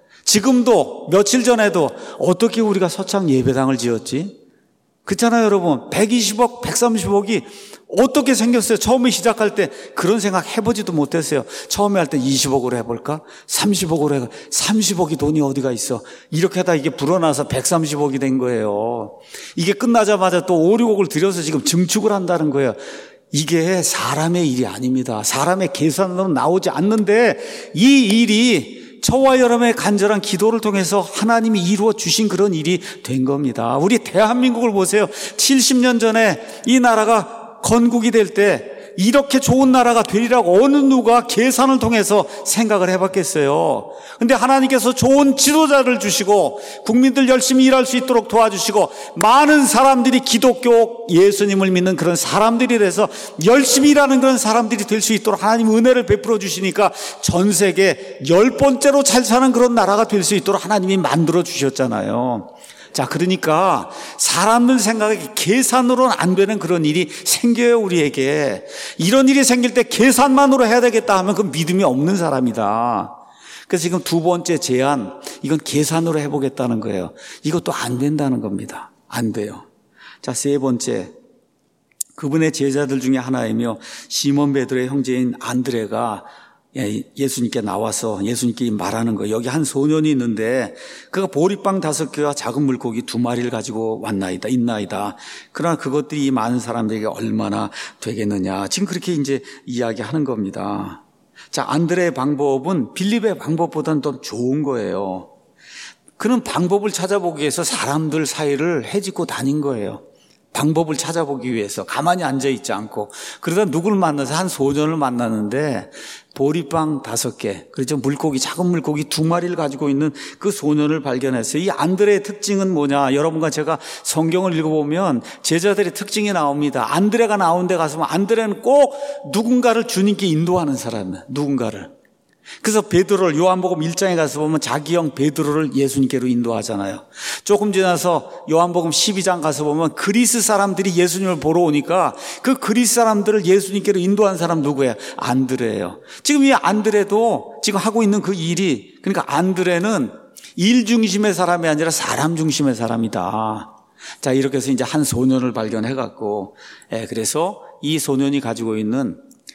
[SPEAKER 1] 지금도 며칠 전에도 어떻게 우리가 서창 예배당을 지었지? 그렇잖아요, 여러분. 백이십억, 백삼십억이 어떻게 생겼어요? 처음에 시작할 때 그런 생각 해보지도 못했어요. 처음에 할 때 이십억으로 해볼까? 삼십억으로 해볼까? 삼십억이 돈이 어디가 있어? 이렇게 하다 이게 불어나서 백삼십억이 된 거예요. 이게 끝나자마자 또 오, 육억을 들여서 지금 증축을 한다는 거예요. 이게 사람의 일이 아닙니다. 사람의 계산으로 나오지 않는데 이 일이 저와 여러분의 간절한 기도를 통해서 하나님이 이루어 주신 그런 일이 된 겁니다. 우리 대한민국을 보세요. 칠십 년 전에 이 나라가 건국이 될 때 이렇게 좋은 나라가 되리라고 어느 누가 계산을 통해서 생각을 해봤겠어요. 근데 하나님께서 좋은 지도자를 주시고 국민들 열심히 일할 수 있도록 도와주시고 많은 사람들이 기독교 예수님을 믿는 그런 사람들이 돼서 열심히 일하는 그런 사람들이 될 수 있도록 하나님 은혜를 베풀어 주시니까 전 세계 열 번째로 잘 사는 그런 나라가 될 수 있도록 하나님이 만들어 주셨잖아요. 자, 그러니까 사람들 생각에 계산으로는 안 되는 그런 일이 생겨요, 우리에게. 이런 일이 생길 때 계산만으로 해야 되겠다 하면 그건 믿음이 없는 사람이다. 그래서 지금 두 번째 제안, 이건 계산으로 해보겠다는 거예요. 이것도 안 된다는 겁니다. 안 돼요. 자, 세 번째, 그분의 제자들 중에 하나이며 시몬 베드로의 형제인 안드레가 예수님께 나와서 예수님께 말하는 거예요. 여기 한 소년이 있는데 그가 보리빵 다섯 개와 작은 물고기 두 마리를 가지고 왔나이다, 있나이다. 그러나 그것들이 이 많은 사람들에게 얼마나 되겠느냐. 지금 그렇게 이제 이야기하는 겁니다. 자, 안드레의 방법은 빌립의 방법보다는 더 좋은 거예요. 그는 방법을 찾아보기 위해서 사람들 사이를 헤집고 다닌 거예요. 방법을 찾아보기 위해서 가만히 앉아있지 않고. 그러다 누구를 만나서 한 소년을 만났는데 보리빵 다섯 개, 그렇죠. 물고기, 작은 물고기 두 마리를 가지고 있는 그 소년을 발견했어요. 이 안드레의 특징은 뭐냐? 여러분과 제가 성경을 읽어보면 제자들의 특징이 나옵니다. 안드레가 나온 데 가서 안드레는 꼭 누군가를 주님께 인도하는 사람이에요. 누군가를. 그래서 베드로를 요한복음 일 장에 가서 보면 자기 형 베드로를 예수님께로 인도하잖아요. 조금 지나서 요한복음 십이 장 가서 보면 그리스 사람들이 예수님을 보러 오니까 그 그리스 사람들을 예수님께로 인도한 사람 누구예요? 안드레예요. 지금 이 안드레도 지금 하고 있는 그 일이, 그러니까 안드레는 일 중심의 사람이 아니라 사람 중심의 사람이다. 자, 이렇게 해서 이제 한 소년을 발견해갖고, 예, 그래서 이 소년이 가지고 있는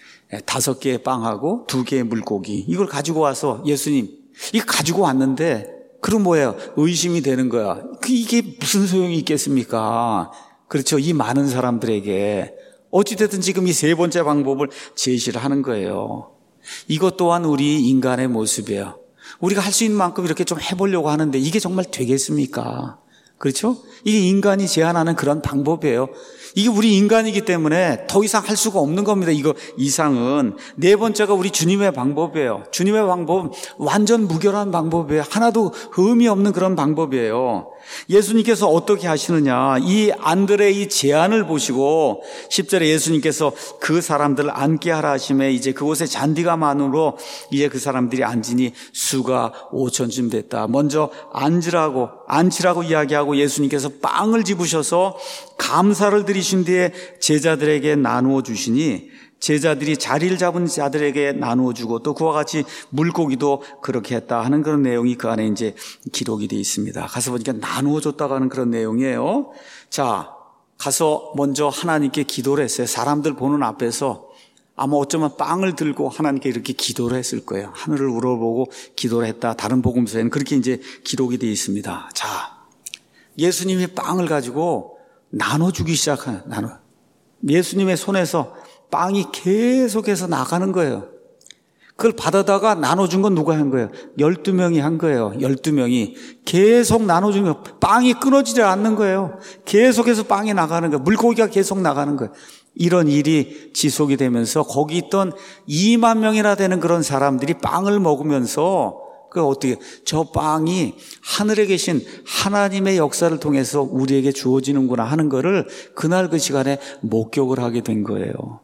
[SPEAKER 1] 다섯 개의 빵하고 두 개의 물고기, 이걸 가지고 와서 예수님, 이거 가지고 왔는데, 그럼 뭐예요? 의심이 되는 거야. 이게 무슨 소용이 있겠습니까? 그렇죠. 이 많은 사람들에게. 어찌됐든 지금 이 세 번째 방법을 제시를 하는 거예요. 이것 또한 우리 인간의 모습이에요. 우리가 할 수 있는 만큼 이렇게 좀 해보려고 하는데 이게 정말 되겠습니까? 그렇죠? 이게 인간이 제안하는 그런 방법이에요. 이게 우리 인간이기 때문에 더 이상 할 수가 없는 겁니다. 이거 이상은. 네 번째가 우리 주님의 방법이에요. 주님의 방법은 완전 무결한 방법이에요. 하나도 흠이 없는 그런 방법이에요. 예수님께서 어떻게 하시느냐, 이 안드레의 제안을 보시고 십 절에 예수님께서 그 사람들을 앉게 하라 하심에 이제 그곳에 잔디가 많으로 이제 그 사람들이 앉으니 수가 오천쯤 됐다. 먼저 앉으라고 앉히라고 이야기하고 예수님께서 빵을 집으셔서 감사를 드리신 뒤에 제자들에게 나누어 주시니 제자들이 자리를 잡은 자들에게 나누어 주고 또 그와 같이 물고기도 그렇게 했다 하는 그런 내용이 그 안에 이제 기록이 되어 있습니다. 가서 보니까 나누어 줬다고 하는 그런 내용이에요. 자, 가서 먼저 하나님께 기도를 했어요. 사람들 보는 앞에서 아마 어쩌면 빵을 들고 하나님께 이렇게 기도를 했을 거예요. 하늘을 우러보고 기도를 했다. 다른 복음서에는 그렇게 이제 기록이 되어 있습니다. 자, 예수님이 빵을 가지고 나눠주기 시작해요. 나눠. 예수님의 손에서 빵이 계속해서 나가는 거예요. 그걸 받아다가 나눠준 건 누가 한 거예요? 열두 명이 한 거예요. 열두 명이 계속 나눠주면 빵이 끊어지지 않는 거예요. 계속해서 빵이 나가는 거예요. 물고기가 계속 나가는 거예요. 이런 일이 지속이 되면서 거기 있던 이만 명이나 되는 그런 사람들이 빵을 먹으면서 그 어떻게 저 빵이 하늘에 계신 하나님의 역사를 통해서 우리에게 주어지는구나 하는 거를 그날 그 시간에 목격을 하게 된 거예요.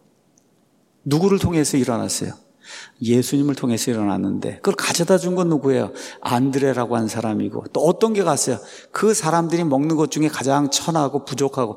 [SPEAKER 1] 누구를 통해서 일어났어요? 예수님을 통해서 일어났는데 그걸 가져다 준 건 누구예요? 안드레라고 한 사람이고 또 어떤 게 갔어요? 그 사람들이 먹는 것 중에 가장 천하고 부족하고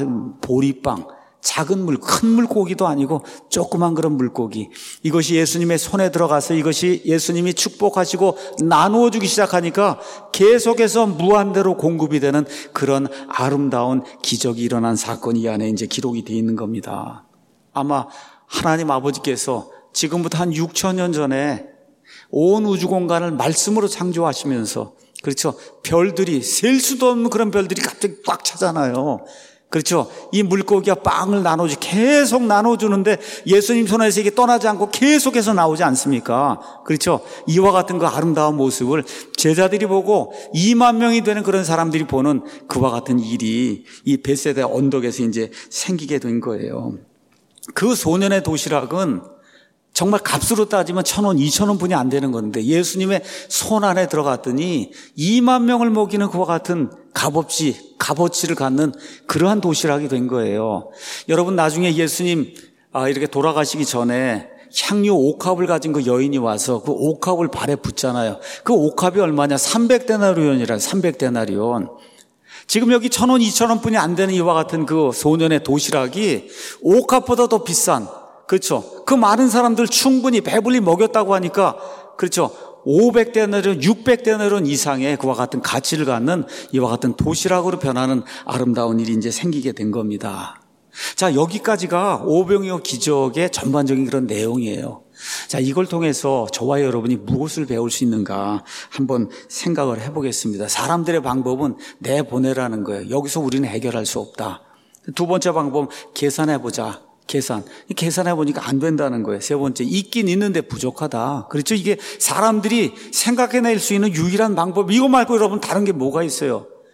[SPEAKER 1] 보리빵, 작은 물, 큰 물고기도 아니고 조그만 그런 물고기, 이것이 예수님의 손에 들어가서 이것이 예수님이 축복하시고 나누어 주기 시작하니까 계속해서 무한대로 공급이 되는 그런 아름다운 기적이 일어난 사건이 이 안에 이제 기록이 되어 있는 겁니다. 아마 하나님 아버지께서 지금부터 한 육천 년 전에 온 우주 공간을 말씀으로 창조하시면서, 그렇죠, 별들이 셀 수도 없는 그런 별들이 갑자기 꽉 차잖아요. 그렇죠. 이 물고기가 빵을 나눠주, 계속 나눠주는데 예수님 손에서 이게 떠나지 않고 계속해서 나오지 않습니까? 그렇죠. 이와 같은 그 아름다운 모습을 제자들이 보고 이만 명이 되는 그런 사람들이 보는 그와 같은 일이 이 벳세다 언덕에서 이제 생기게 된 거예요. 그 소년의 도시락은 정말 값으로 따지면 천 원, 이천 원 분이 안 되는 건데 예수님의 손 안에 들어갔더니 이만 명을 먹이는 그와 같은 값없이, 값어치를 갖는 그러한 도시락이 된 거예요. 여러분, 나중에 예수님 이렇게 돌아가시기 전에 향유 옥합을 가진 그 여인이 와서 그 옥합을 발에 붙잖아요. 그 옥합이 얼마냐? 삼백 데나리온이라, 삼백 데나리온. 지금 여기 천 원, 이천 원 분이 안 되는 이와 같은 그 소년의 도시락이 옥합보다 더 비싼, 그렇죠, 그 많은 사람들 충분히 배불리 먹였다고 하니까, 그렇죠, 오백 데나리온, 육백 데나리온 이상의 그와 같은 가치를 갖는 이와 같은 도시락으로 변하는 아름다운 일이 이제 생기게 된 겁니다. 자, 여기까지가 오병이어 기적의 전반적인 그런 내용이에요. 자, 이걸 통해서 저와 여러분이 무엇을 배울 수 있는가 한번 생각을 해보겠습니다. 사람들의 방법은 내보내라는 거예요. 여기서 우리는 해결할 수 없다. 두 번째 방법은 계산해보자. 계산. 계산해보니까 안 된다는 거예요. 세 번째, 있긴 있는데 부족하다. 그렇죠? 이게 사람들이 생각해낼 수 있는 유일한 방법, 이거 말고 여러분 다른 게 뭐가 있어요?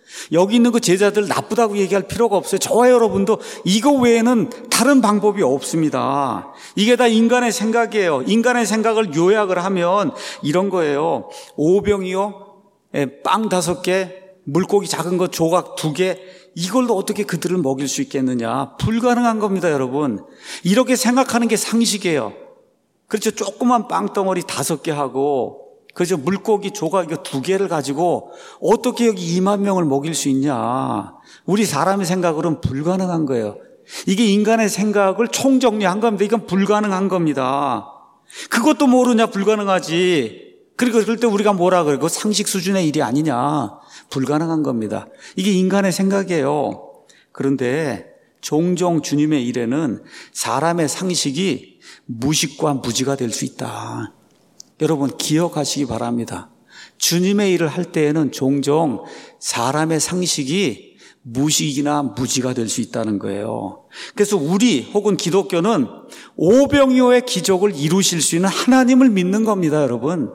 [SPEAKER 1] 여기 있는 그 제자들 나쁘다고 얘기할 필요가 없어요. 저와 여러분도 이거 외에는 다른 방법이 없습니다. 이게 다 인간의 생각이에요. 인간의 생각을 요약을 하면 이런 거예요. 오병이요, 빵 다섯 개, 물고기 작은 거 조각 두 개, 이걸로 어떻게 그들을 먹일 수 있겠느냐? 불가능한 겁니다, 여러분. 이렇게 생각하는 게 상식이에요. 그렇죠. 조그만 빵덩어리 다섯 개 하고, 그렇죠. 물고기 조각 이거 두 개를 가지고 어떻게 여기 이만 명을 먹일 수 있냐? 우리 사람의 생각으로는 불가능한 거예요. 이게 인간의 생각을 총정리한 겁니다. 이건 불가능한 겁니다. 그것도 모르냐? 불가능하지. 그리고 그럴 때 우리가 뭐라 그래? 그거 상식 수준의 일이 아니냐? 불가능한 겁니다. 이게 인간의 생각이에요. 그런데 종종 주님의 일에는 사람의 상식이 무식과 무지가 될 수 있다. 여러분 기억하시기 바랍니다. 주님의 일을 할 때에는 종종 사람의 상식이 무식이나 무지가 될 수 있다는 거예요. 그래서 우리 혹은 기독교는 오병이어의 기적을 이루실 수 있는 하나님을 믿는 겁니다, 여러분.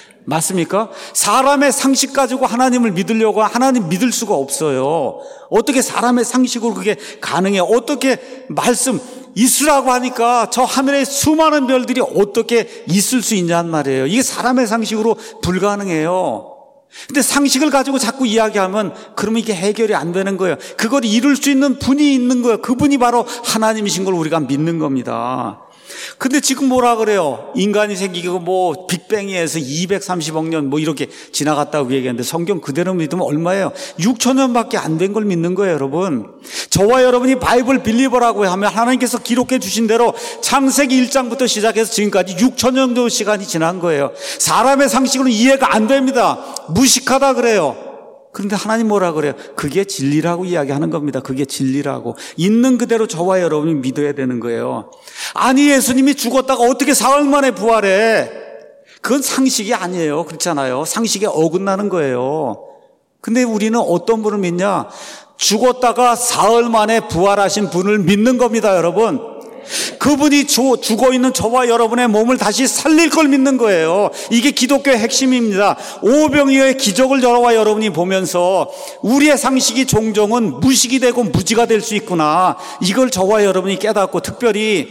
[SPEAKER 1] 맞습니까? 사람의 상식 가지고 하나님을 믿으려고 하나님 믿을 수가 없어요. 어떻게 사람의 상식으로 그게 가능해요? 어떻게 말씀 있으라고 하니까 저 하늘에 수많은 별들이 어떻게 있을 수 있냔 말이에요. 이게 사람의 상식으로 불가능해요. 근데 상식을 가지고 자꾸 이야기하면 그러면 이게 해결이 안 되는 거예요. 그걸 이룰 수 있는 분이 있는 거예요. 그분이 바로 하나님이신 걸 우리가 믿는 겁니다. 근데 지금 뭐라 그래요? 인간이 생기고 뭐 빅뱅에서 이백삼십억 년 뭐 이렇게 지나갔다고 얘기하는데 성경 그대로 믿으면 얼마예요? 육천 년밖에 안 된 걸 믿는 거예요, 여러분. 저와 여러분이 바이블 빌리버라고 하면 하나님께서 기록해 주신 대로 창세기 일 장부터 시작해서 지금까지 육천 년 정도 시간이 지난 거예요. 사람의 상식으로 이해가 안 됩니다. 무식하다 그래요. 그런데 하나님 뭐라 그래요? 그게 진리라고 이야기하는 겁니다. 그게 진리라고. 있는 그대로 저와 여러분이 믿어야 되는 거예요. 아니 예수님이 죽었다가 어떻게 사흘 만에 부활해? 그건 상식이 아니에요. 그렇잖아요. 상식에 어긋나는 거예요. 근데 우리는 어떤 분을 믿냐? 죽었다가 사흘 만에 부활하신 분을 믿는 겁니다, 여러분. 그분이 죽어있는 저와 여러분의 몸을 다시 살릴 걸 믿는 거예요. 이게 기독교의 핵심입니다. 오병이어의 기적을 저와 여러분이 보면서 우리의 상식이 종종은 무식이 되고 무지가 될 수 있구나, 이걸 저와 여러분이 깨닫고 특별히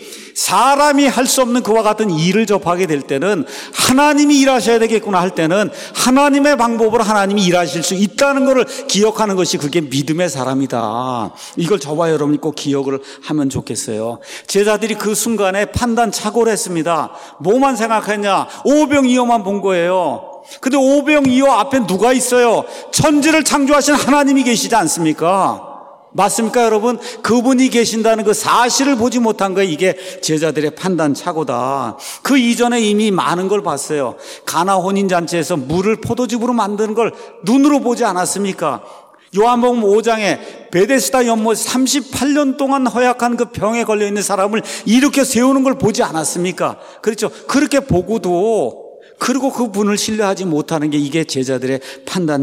[SPEAKER 1] 사람이 할 수 없는 그와 같은 일을 접하게 될 때는 하나님이 일하셔야 되겠구나 할 때는 하나님의 방법으로 하나님이 일하실 수 있다는 것을 기억하는 것이 그게 믿음의 사람이다. 이걸 저와 여러분이 꼭 기억을 하면 좋겠어요. 제자들이 그 순간에 판단 착오를 했습니다. 뭐만 생각했냐? 오병이어만 본 거예요. 근데 오병이어 앞에 누가 있어요? 천지를 창조하신 하나님이 계시지 않습니까? 맞습니까, 여러분? 그분이 계신다는 그 사실을 보지 못한 거예요. 이게 제자들의 판단 착오다. 그 이전에 이미 많은 걸 봤어요. 가나 혼인잔치에서 물을 포도즙으로 만드는 걸 눈으로 보지 않았습니까? 요한복음 오 장에 베데스다 연못 삼십팔 년 동안 허약한 그 병에 걸려있는 사람을 일으켜 세우는 걸 보지 않았습니까? 그렇죠. 그렇게 보고도 그리고 그분을 신뢰하지 못하는 게 이게 제자들의 판단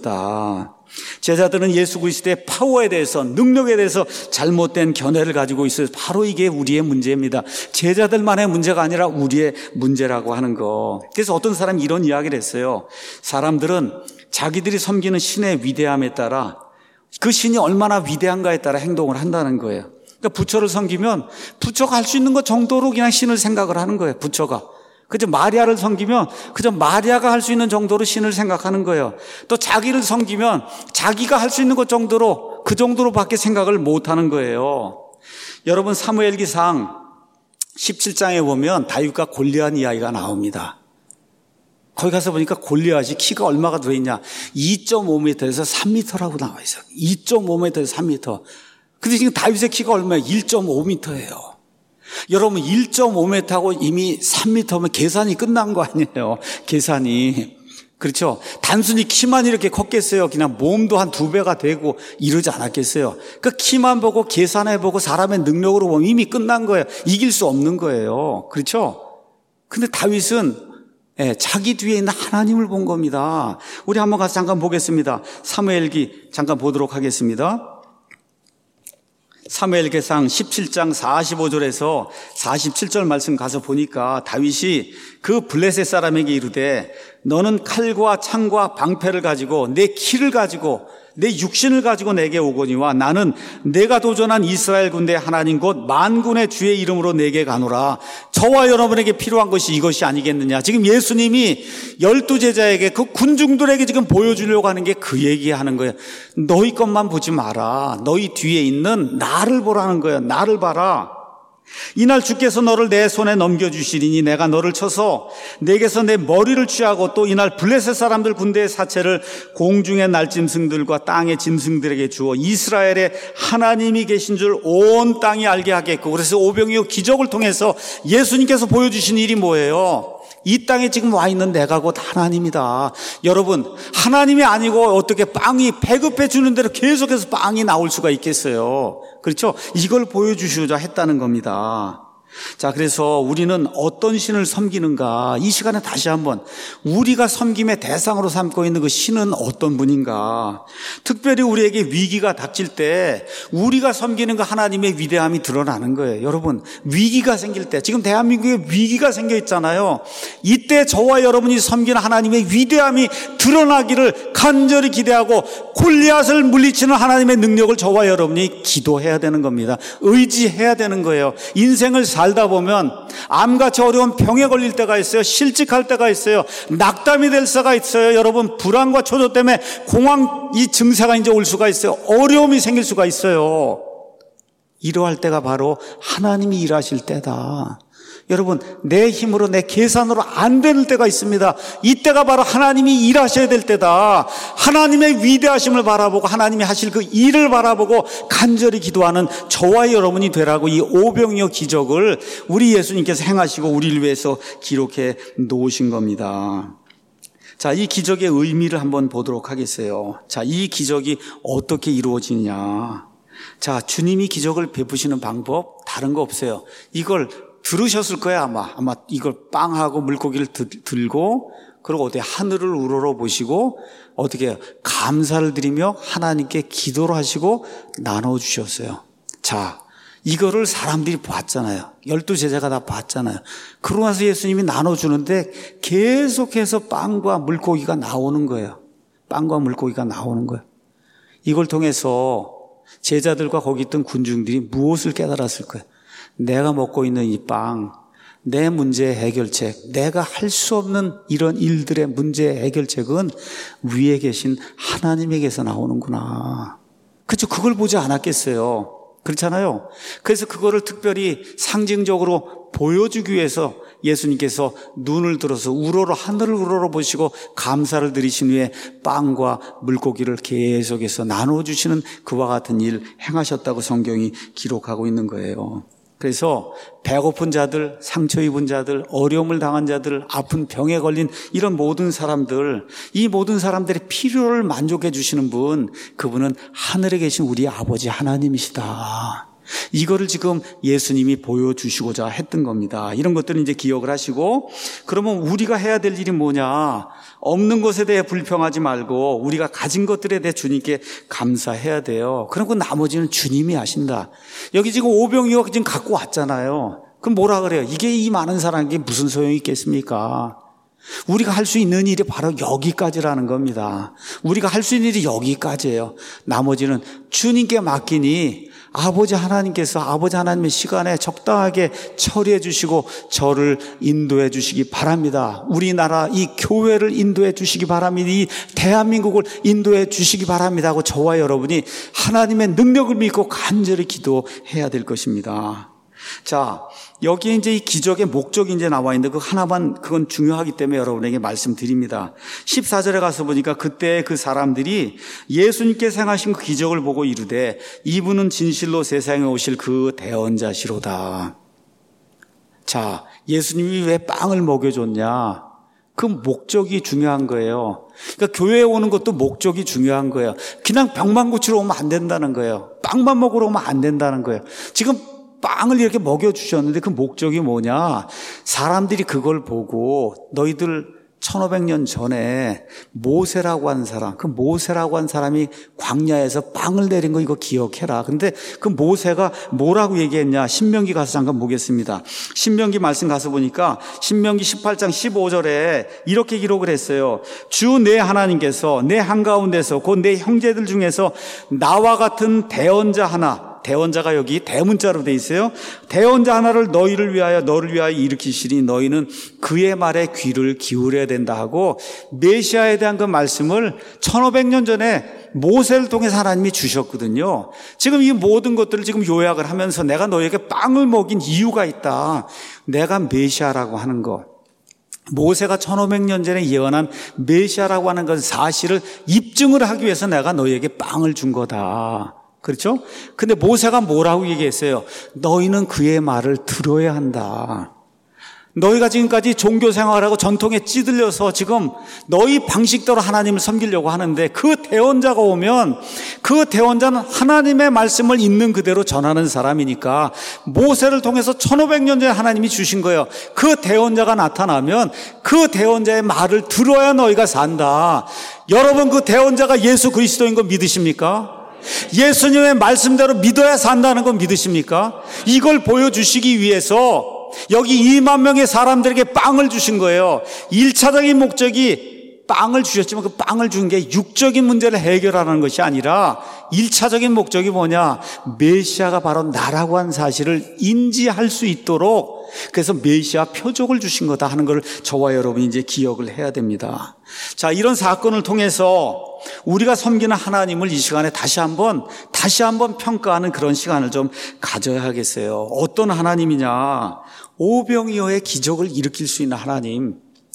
[SPEAKER 1] 미스였다. 제자들은 예수 그리스도의 파워에 대해서, 능력에 대해서 잘못된 견해를 가지고 있어요. 바로 이게 우리의 문제입니다. 제자들만의 문제가 아니라 우리의 문제라고 하는 거. 그래서 어떤 사람이 이런 이야기를 했어요. 사람들은 자기들이 섬기는 신의 위대함에 따라 그 신이 얼마나 위대한가에 따라 행동을 한다는 거예요. 그러니까 부처를 섬기면 부처가 할 수 있는 것 정도로 그냥 신을 생각을 하는 거예요. 부처가. 그저 마리아를 섬기면 그저 마리아가 할 수 있는 정도로 신을 생각하는 거예요. 또 자기를 섬기면 자기가 할 수 있는 것 정도로, 그 정도로밖에 생각을 못하는 거예요. 여러분 사무엘기상 십칠 장에 보면 다윗과 골리앗 이야기가 나옵니다. 거기 가서 보니까 골리앗이 키가 얼마가 들어있냐? 이 점 오 미터에서 삼 미터라고 나와 있어요. 이 점 오 미터에서 삼 미터. 근데 지금 다윗의 키가 얼마예요? 일 점 오 미터예요. 여러분 일 점 오 미터하고 이미 삼 미터면 계산이 끝난 거 아니에요? 계산이. 그렇죠? 단순히 키만 이렇게 컸겠어요? 그냥 몸도 한 두 배가 되고 이러지 않았겠어요? 그 키만 보고 계산해보고 사람의 능력으로 보면 이미 끝난 거예요. 이길 수 없는 거예요. 그렇죠? 근데 다윗은 예, 자기 뒤에 있는 하나님을 본 겁니다. 우리 한번 가서 잠깐 보겠습니다. 사무엘기 잠깐 보도록 하겠습니다. 사무엘기상 십칠 장 사십오 절에서 사십칠 절 말씀 가서 보니까 다윗이 그 블레셋 사람에게 이르되 너는 칼과 창과 방패를 가지고 내 키를 가지고 내 육신을 가지고 내게 오거니와 나는 내가 도전한 이스라엘 군대 하나님 곧 만군의 주의 이름으로 내게 가노라. 저와 여러분에게 필요한 것이 이것이 아니겠느냐. 지금 예수님이 열두 제자에게 그 군중들에게 지금 보여주려고 하는 게 그 얘기하는 거예요. 너희 것만 보지 마라. 너희 뒤에 있는 나를 보라는 거예요. 나를 봐라. 이날 주께서 너를 내 손에 넘겨주시리니 내가 너를 쳐서 내게서 내 머리를 취하고 또 이날 블레셋 사람들 군대의 사체를 공중의 날짐승들과 땅의 짐승들에게 주어 이스라엘의 하나님이 계신 줄 온 땅이 알게 하겠고. 그래서 오병이어 기적을 통해서 예수님께서 보여주신 일이 뭐예요? 이 땅에 지금 와 있는 내가 곧 하나님이다. 여러분, 하나님이 아니고 어떻게 빵이 배급해 주는 대로 계속해서 빵이 나올 수가 있겠어요? 그렇죠? 이걸 보여주시고자 했다는 겁니다. 자, 그래서 우리는 어떤 신을 섬기는가? 이 시간에 다시 한번 우리가 섬김의 대상으로 삼고 있는 그 신은 어떤 분인가? 특별히 우리에게 위기가 닥칠 때 우리가 섬기는 그 하나님의 위대함이 드러나는 거예요. 여러분, 위기가 생길 때, 지금 대한민국에 위기가 생겨 있잖아요. 이때 저와 여러분이 섬기는 하나님의 위대함이 드러나기를 간절히 기대하고 골리앗을 물리치는 하나님의 능력을 저와 여러분이 기도해야 되는 겁니다. 의지해야 되는 거예요. 인생을 살다 보면 암같이 어려운 병에 걸릴 때가 있어요. 실직할 때가 있어요. 낙담이 될 때가 있어요. 여러분, 불안과 초조 때문에 공황 이 증세가 이제 올 수가 있어요. 어려움이 생길 수가 있어요. 이러할 때가 바로 하나님이 일하실 때다. 여러분, 내 힘으로 내 계산으로 안 되는 때가 있습니다. 이때가 바로 하나님이 일하셔야 될 때다. 하나님의 위대하심을 바라보고 하나님이 하실 그 일을 바라보고 간절히 기도하는 저와 여러분이 되라고 이 오병이어 기적을 우리 예수님께서 행하시고 우리를 위해서 기록해 놓으신 겁니다. 자, 이 기적의 의미를 한번 보도록 하겠어요. 자, 이 기적이 어떻게 이루어지냐. 자, 주님이 기적을 베푸시는 방법 다른 거 없어요. 이걸 들으셨을 거예요, 아마. 아마 이걸 빵하고 물고기를 들고, 그리고 어디 하늘을 우러러 보시고, 어떻게 감사를 드리며 하나님께 기도를 하시고 나눠주셨어요. 자, 이거를 사람들이 봤잖아요. 열두 제자가 다 봤잖아요. 그러고 나서 예수님이 나눠주는데 계속해서 빵과 물고기가 나오는 거예요. 빵과 물고기가 나오는 거예요. 이걸 통해서 제자들과 거기 있던 군중들이 무엇을 깨달았을 거예요? 내가 먹고 있는 이 빵, 내 문제의 해결책, 내가 할 수 없는 이런 일들의 문제의 해결책은 위에 계신 하나님에게서 나오는구나. 그렇죠? 그걸 보지 않았겠어요? 그렇잖아요. 그래서 그거를 특별히 상징적으로 보여주기 위해서 예수님께서 눈을 들어서 우러러 하늘을 우러러 보시고 감사를 드리신 후에 빵과 물고기를 계속해서 나눠주시는 그와 같은 일 행하셨다고 성경이 기록하고 있는 거예요. 그래서 배고픈 자들, 상처 입은 자들, 어려움을 당한 자들, 아픈 병에 걸린 이런 모든 사람들, 이 모든 사람들의 필요를 만족해 주시는 분, 그분은 하늘에 계신 우리 아버지 하나님이시다. 이거를 지금 예수님이 보여주시고자 했던 겁니다. 이런 것들은 이제 기억을 하시고, 그러면 우리가 해야 될 일이 뭐냐? 없는 것에 대해 불평하지 말고 우리가 가진 것들에 대해 주님께 감사해야 돼요. 그리고 나머지는 주님이 하신다. 여기 지금 오병이어 지금 갖고 왔잖아요. 그럼 뭐라 그래요? 이게 이 많은 사람에게 무슨 소용이 있겠습니까? 우리가 할 수 있는 일이 바로 여기까지라는 겁니다. 우리가 할 수 있는 일이 여기까지예요. 나머지는 주님께 맡기니 아버지 하나님께서 아버지 하나님의 시간에 적당하게 처리해 주시고 저를 인도해 주시기 바랍니다. 우리나라 이 교회를 인도해 주시기 바랍니다. 이 대한민국을 인도해 주시기 바랍니다 하고 저와 여러분이 하나님의 능력을 믿고 간절히 기도해야 될 것입니다. 자, 여기에 이제 이 기적의 목적이 이제 나와 있는데 그 하나만 그건 중요하기 때문에 여러분에게 말씀드립니다. 십사 절에 가서 보니까 그때 그 사람들이 예수님께서 행하신 그 기적을 보고 이르되 이분은 진실로 세상에 오실 그 대언자시로다. 자, 예수님이 왜 빵을 먹여줬냐? 그 목적이 중요한 거예요. 그러니까 교회에 오는 것도 목적이 중요한 거예요. 그냥 병만 고치러 오면 안 된다는 거예요. 빵만 먹으러 오면 안 된다는 거예요. 지금 빵을 이렇게 먹여주셨는데 그 목적이 뭐냐? 사람들이 그걸 보고 너희들 천오백 년 전에 모세라고 하는 사람, 그 모세라고 하는 사람이 광야에서 빵을 내린 거 이거 기억해라. 근데 그 모세가 뭐라고 얘기했냐? 신명기 가서 잠깐 보겠습니다. 신명기 말씀 가서 보니까 신명기 십팔 장 십오 절에 이렇게 기록을 했어요. 주 내 하나님께서 내 한가운데서 곧 내 형제들 중에서 나와 같은 대언자 하나, 대언자가 여기 대문자로 돼 있어요. 대언자 하나를 너희를 위하여 너를 위하여 일으키시니 너희는 그의 말에 귀를 기울여야 된다 하고 메시아에 대한 그 말씀을 천오백 년 전에 모세를 통해서 하나님이 주셨거든요. 지금 이 모든 것들을 지금 요약을 하면서 내가 너희에게 빵을 먹인 이유가 있다. 내가 메시아라고 하는 것. 모세가 천오백 년 전에 예언한 메시아라고 하는 것 사실을 입증을 하기 위해서 내가 너희에게 빵을 준 거다. 그렇죠? 근데 모세가 뭐라고 얘기했어요? 너희는 그의 말을 들어야 한다. 너희가 지금까지 종교 생활하고 전통에 찌들려서 지금 너희 방식대로 하나님을 섬기려고 하는데 그 대언자가 오면 그 대언자는 하나님의 말씀을 있는 그대로 전하는 사람이니까 모세를 통해서 천오백 년 전에 하나님이 주신 거예요. 그 대언자가 나타나면 그 대언자의 말을 들어야 너희가 산다. 여러분 그 대언자가 예수 그리스도인 거 믿으십니까? 예수님의 말씀대로 믿어야 산다는 건 믿으십니까? 이걸 보여주시기 위해서 여기 이만 명의 사람들에게 빵을 주신 거예요. 일차적인 목적이 빵을 주셨지만 그 빵을 준 게 육적인 문제를 해결하는 것이 아니라 일차적인 목적이 뭐냐? 메시아가 바로 나라고 하는 사실을 인지할 수 있도록 그래서 메시아 표적을 주신 거다 하는 걸 저와 여러분이 이제 기억을 해야 됩니다. 자, 이런 사건을 통해서 우리가 섬기는 하나님을 이 시간에 다시 한번 다시 한번 평가하는 그런 시간을 좀 가져야겠어요. 어떤 하나님이냐? 오병이어의 기적을 일으킬 수 있는 하나님.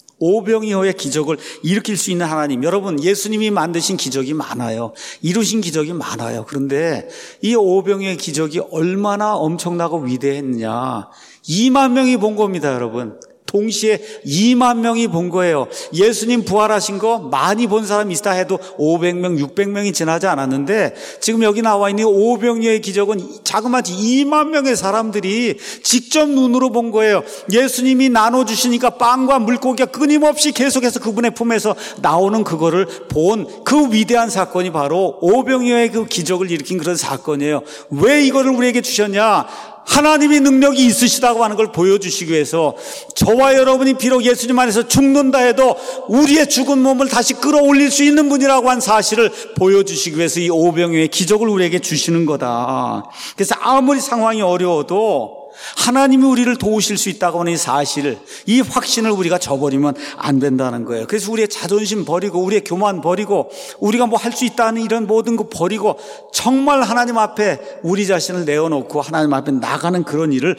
[SPEAKER 1] 오병이어의 기적을 일으킬 수 있는 하나님. 여러분, 예수님이 만드신 기적이 많아요. 이루신 기적이 많아요. 그런데 이 오병이어의 기적이 얼마나 엄청나고 위대했느냐. 이만 명이 본 겁니다, 여러분. 동시에 이만 명이 본 거예요. 예수님 부활하신 거 많이 본 사람이 있다 해도 오백 명, 육백 명이 지나지 않았는데 지금 여기 나와 있는 오병이어의 기적은 자그마치 이만 명의 사람들이 직접 눈으로 본 거예요. 예수님이 나눠주시니까 빵과 물고기가 끊임없이 계속해서 그분의 품에서 나오는 그거를 본 그 위대한 사건이 바로 오병이어의 그 기적을 일으킨 그런 사건이에요. 왜 이거를 우리에게 주셨냐? 하나님이 능력이 있으시다고 하는 걸 보여주시기 위해서 저와 여러분이 비록 예수님 안에서 죽는다 해도 우리의 죽은 몸을 다시 끌어올릴 수 있는 분이라고 한 사실을 보여주시기 위해서 이 오병이어의 기적을 우리에게 주시는 거다. 그래서 아무리 상황이 어려워도 하나님이 우리를 도우실 수 있다고 하는 이 사실, 이 확신을 우리가 저버리면 안 된다는 거예요. 그래서 우리의 자존심 버리고 우리의 교만 버리고 우리가 뭐 할 수 있다는 이런 모든 거 버리고 정말 하나님 앞에 우리 자신을 내어놓고 하나님 앞에 나가는 그런 일을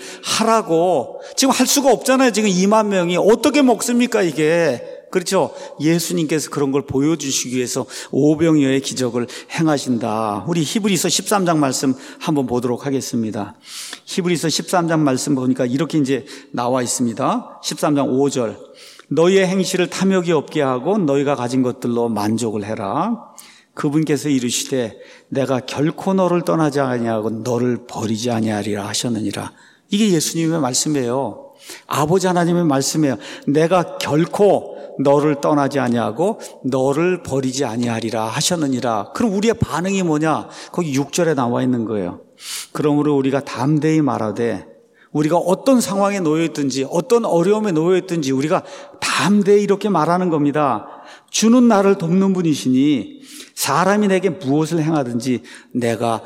[SPEAKER 1] 하라고. 지금 할 수가 없잖아요. 지금 이만 명이 어떻게 먹습니까 이게. 그렇죠? 예수님께서 그런 걸 보여주시기 위해서 오병이어의 기적을 행하신다. 우리 히브리서 십삼 장 말씀 한번 보도록 하겠습니다. 히브리서 십삼 장 말씀 보니까 이렇게 이제 나와 있습니다. 십삼 장 오 절. 너희의 행실을 탐욕이 없게 하고 너희가 가진 것들로 만족을 해라. 그분께서 이르시되 내가 결코 너를 떠나지 아니하고 너를 버리지 아니하리라 하셨느니라. 이게 예수님의 말씀이에요. 아버지 하나님의 말씀이에요. 내가 결코 너를 떠나지 아니하고 너를 버리지 아니하리라 하셨느니라. 그럼 우리의 반응이 뭐냐? 거기 육 절에 나와 있는 거예요. 그러므로 우리가 담대히 말하되 우리가 어떤 상황에 놓여 있든지 어떤 어려움에 놓여 있든지 우리가 담대히 이렇게 말하는 겁니다. 주는 나를 돕는 분이시니 사람이 내게 무엇을 행하든지 내가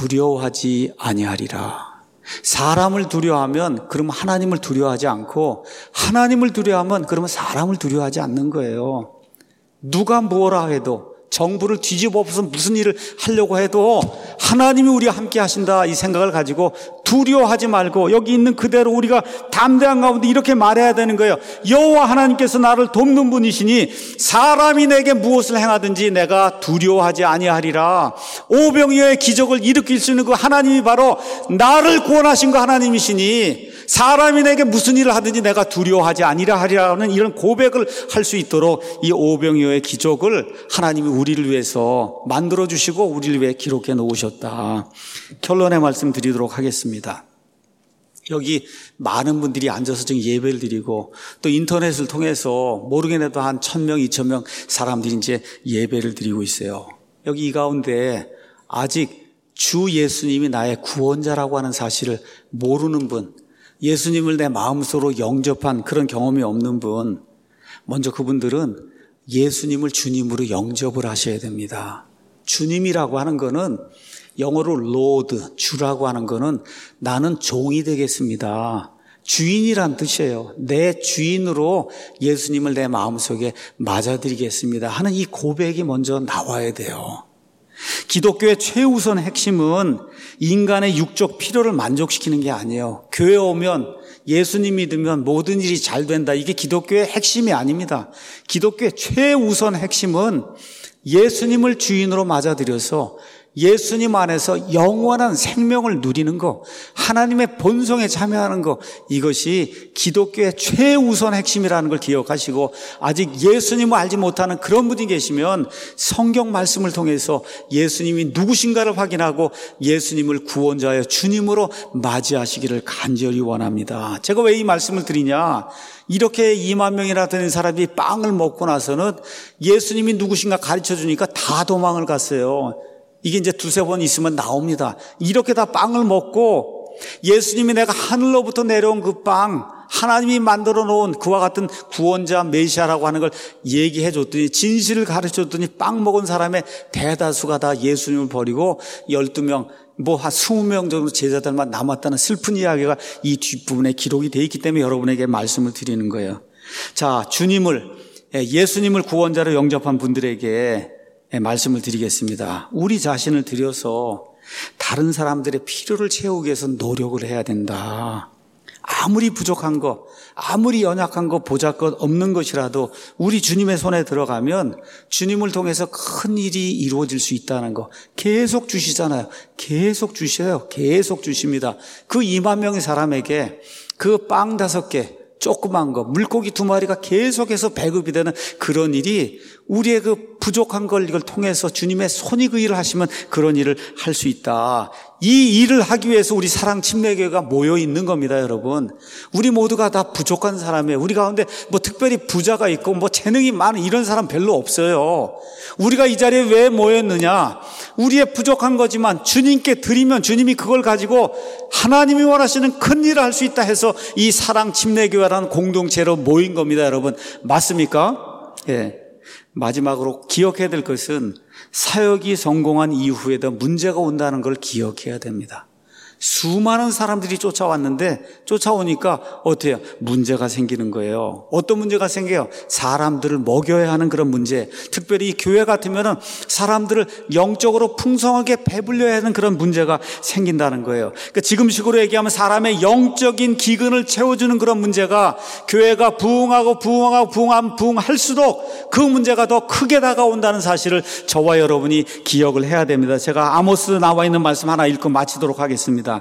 [SPEAKER 1] 두려워하지 아니하리라. 사람을 두려워하면 그러면 하나님을 두려워하지 않고 하나님을 두려워하면 그러면 사람을 두려워하지 않는 거예요. 누가 뭐라 해도 정부를 뒤집어 엎어서 무슨 일을 하려고 해도 하나님이 우리와 함께 하신다 이 생각을 가지고 두려워하지 말고 여기 있는 그대로 우리가 담대한 가운데 이렇게 말해야 되는 거예요. 여호와 하나님께서 나를 돕는 분이시니 사람이 내게 무엇을 행하든지 내가 두려워하지 아니하리라. 오병이어의 기적을 일으킬 수 있는 그 하나님이 바로 나를 구원하신 그 하나님이시니 사람이 내게 무슨 일을 하든지 내가 두려워하지 아니라 하리라는 이런 고백을 할 수 있도록 이 오병이어의 기적을 하나님이 우리를 위해서 만들어주시고 우리를 위해 기록해 놓으셨다. 결론의 말씀 드리도록 하겠습니다. 여기 많은 분들이 앉아서 지금 예배를 드리고 또 인터넷을 통해서 모르긴 해도 한 천 명, 이천 명 사람들이 이제 예배를 드리고 있어요. 여기 이 가운데 아직 주 예수님이 나의 구원자라고 하는 사실을 모르는 분, 예수님을 내 마음속으로 영접한 그런 경험이 없는 분, 먼저 그분들은 예수님을 주님으로 영접을 하셔야 됩니다. 주님이라고 하는 거는 영어로 로드, 주라고 하는 거는 나는 종이 되겠습니다. 주인이란 뜻이에요. 내 주인으로 예수님을 내 마음속에 맞아들이겠습니다 하는 이 고백이 먼저 나와야 돼요. 기독교의 최우선 핵심은 인간의 육적 필요를 만족시키는 게 아니에요. 교회 오면 예수님 믿으면 모든 일이 잘 된다. 이게 기독교의 핵심이 아닙니다. 기독교의 최우선 핵심은 예수님을 주인으로 맞아들여서 예수님 안에서 영원한 생명을 누리는 거, 하나님의 본성에 참여하는 거, 이것이 기독교의 최우선 핵심이라는 걸 기억하시고, 아직 예수님을 알지 못하는 그런 분이 계시면 성경 말씀을 통해서 예수님이 누구신가를 확인하고 예수님을 구원자여 주님으로 맞이하시기를 간절히 원합니다. 제가 왜 이 말씀을 드리냐? 이렇게 이만 명이나 되는 사람이 빵을 먹고 나서는 예수님이 누구신가 가르쳐 주니까 다 도망을 갔어요. 이게 이제 두세 번 있으면 나옵니다. 이렇게 다 빵을 먹고 예수님이 내가 하늘로부터 내려온 그 빵, 하나님이 만들어 놓은 그와 같은 구원자 메시아라고 하는 걸 얘기해 줬더니, 진실을 가르쳐 줬더니 빵 먹은 사람의 대다수가 다 예수님을 버리고 열두 명, 뭐 한 이십 명 정도 제자들만 남았다는 슬픈 이야기가 이 뒷부분에 기록이 되어 있기 때문에 여러분에게 말씀을 드리는 거예요. 자, 주님을, 예수님을 구원자로 영접한 분들에게 말씀을 드리겠습니다. 우리 자신을 들여서 다른 사람들의 필요를 채우기 위해서 노력을 해야 된다. 아무리 부족한 거, 아무리 연약한 거, 보잘것 없는 것이라도 우리 주님의 손에 들어가면 주님을 통해서 큰 일이 이루어질 수 있다는 거 계속 주시잖아요. 계속 주셔요. 계속 주십니다. 그 이만 명의 사람에게 그 빵 다섯 개, 조그만 거, 물고기 두 마리가 계속해서 배급이 되는 그런 일이 우리의 그 부족한 걸 이걸 통해서 주님의 손이 그 일을 하시면 그런 일을 할 수 있다. 이 일을 하기 위해서 우리 사랑 침례교회가 모여 있는 겁니다, 여러분. 우리 모두가 다 부족한 사람이에요. 우리 가운데 뭐 특별히 부자가 있고 뭐 재능이 많은 이런 사람 별로 없어요. 우리가 이 자리에 왜 모였느냐? 우리의 부족한 거지만 주님께 드리면 주님이 그걸 가지고 하나님이 원하시는 큰 일을 할 수 있다 해서 이 사랑 침례교회라는 공동체로 모인 겁니다, 여러분. 맞습니까? 예. 마지막으로 기억해야 될 것은 사역이 성공한 이후에도 문제가 온다는 걸 기억해야 됩니다. 수많은 사람들이 쫓아왔는데 쫓아오니까 어떻게 해요? 문제가 생기는 거예요. 어떤 문제가 생겨요? 사람들을 먹여야 하는 그런 문제. 특별히 교회 같으면 사람들을 영적으로 풍성하게 배불려야 하는 그런 문제가 생긴다는 거예요. 그러니까 지금식으로 얘기하면 사람의 영적인 기근을 채워주는 그런 문제가 교회가 부흥하고 부흥하고 부흥하면 부흥할수록 그 문제가 더 크게 다가온다는 사실을 저와 여러분이 기억을 해야 됩니다. 제가 아모스 나와 있는 말씀 하나 읽고 마치도록 하겠습니다.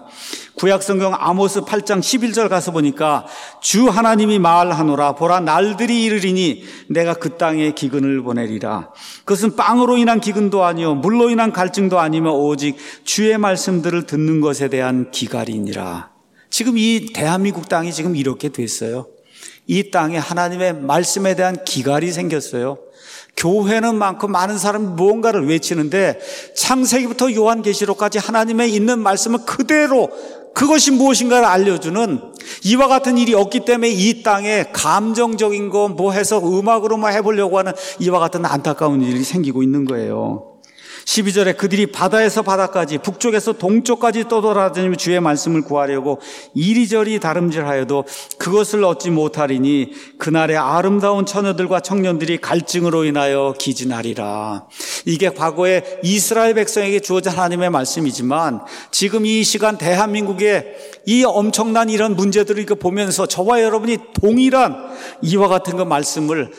[SPEAKER 1] 구약성경 아모스 팔 장 십일 절 가서 보니까 주 하나님이 말하노라 보라 날들이 이르리니 내가 그 땅에 기근을 보내리라. 그것은 빵으로 인한 기근도 아니요 물로 인한 갈증도 아니며 오직 주의 말씀들을 듣는 것에 대한 기갈이니라. 지금 이 대한민국 땅이 지금 이렇게 됐어요. 이 땅에 하나님의 말씀에 대한 기갈이 생겼어요. 교회는 많고 많은 사람이 무언가를 외치는데 창세기부터 요한계시록까지 하나님의 있는 말씀을 그대로 그것이 무엇인가를 알려주는 이와 같은 일이 없기 때문에 이 땅에 감정적인 거 뭐 해서 음악으로 뭐 해보려고 하는 이와 같은 안타까운 일이 생기고 있는 거예요. 십이 절에 그들이 바다에서 바다까지 북쪽에서 동쪽까지 떠돌아다니며 주의 말씀을 구하려고 이리저리 다름질하여도 그것을 얻지 못하리니 그날의 아름다운 처녀들과 청년들이 갈증으로 인하여 기진하리라. 이게 과거에 이스라엘 백성에게 주어진 하나님의 말씀이지만 지금 이 시간 대한민국의 이 엄청난 이런 문제들을 보면서 저와 여러분이 동일한 이와 같은 그 말씀을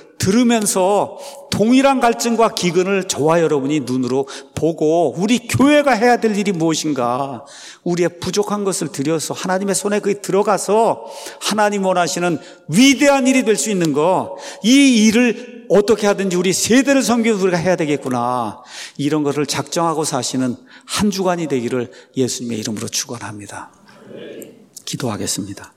[SPEAKER 1] 들으면서 동일한 갈증과 기근을 저와 여러분이 눈으로 보고 우리 교회가 해야 될 일이 무엇인가, 우리의 부족한 것을 들여서 하나님의 손에 그게 들어가서 하나님 원하시는 위대한 일이 될 수 있는 거, 이 일을 어떻게 하든지 우리 세대를 섬기면서 우리가 해야 되겠구나, 이런 것을 작정하고 사시는 한 주간이 되기를 예수님의 이름으로 축원합니다. 기도하겠습니다.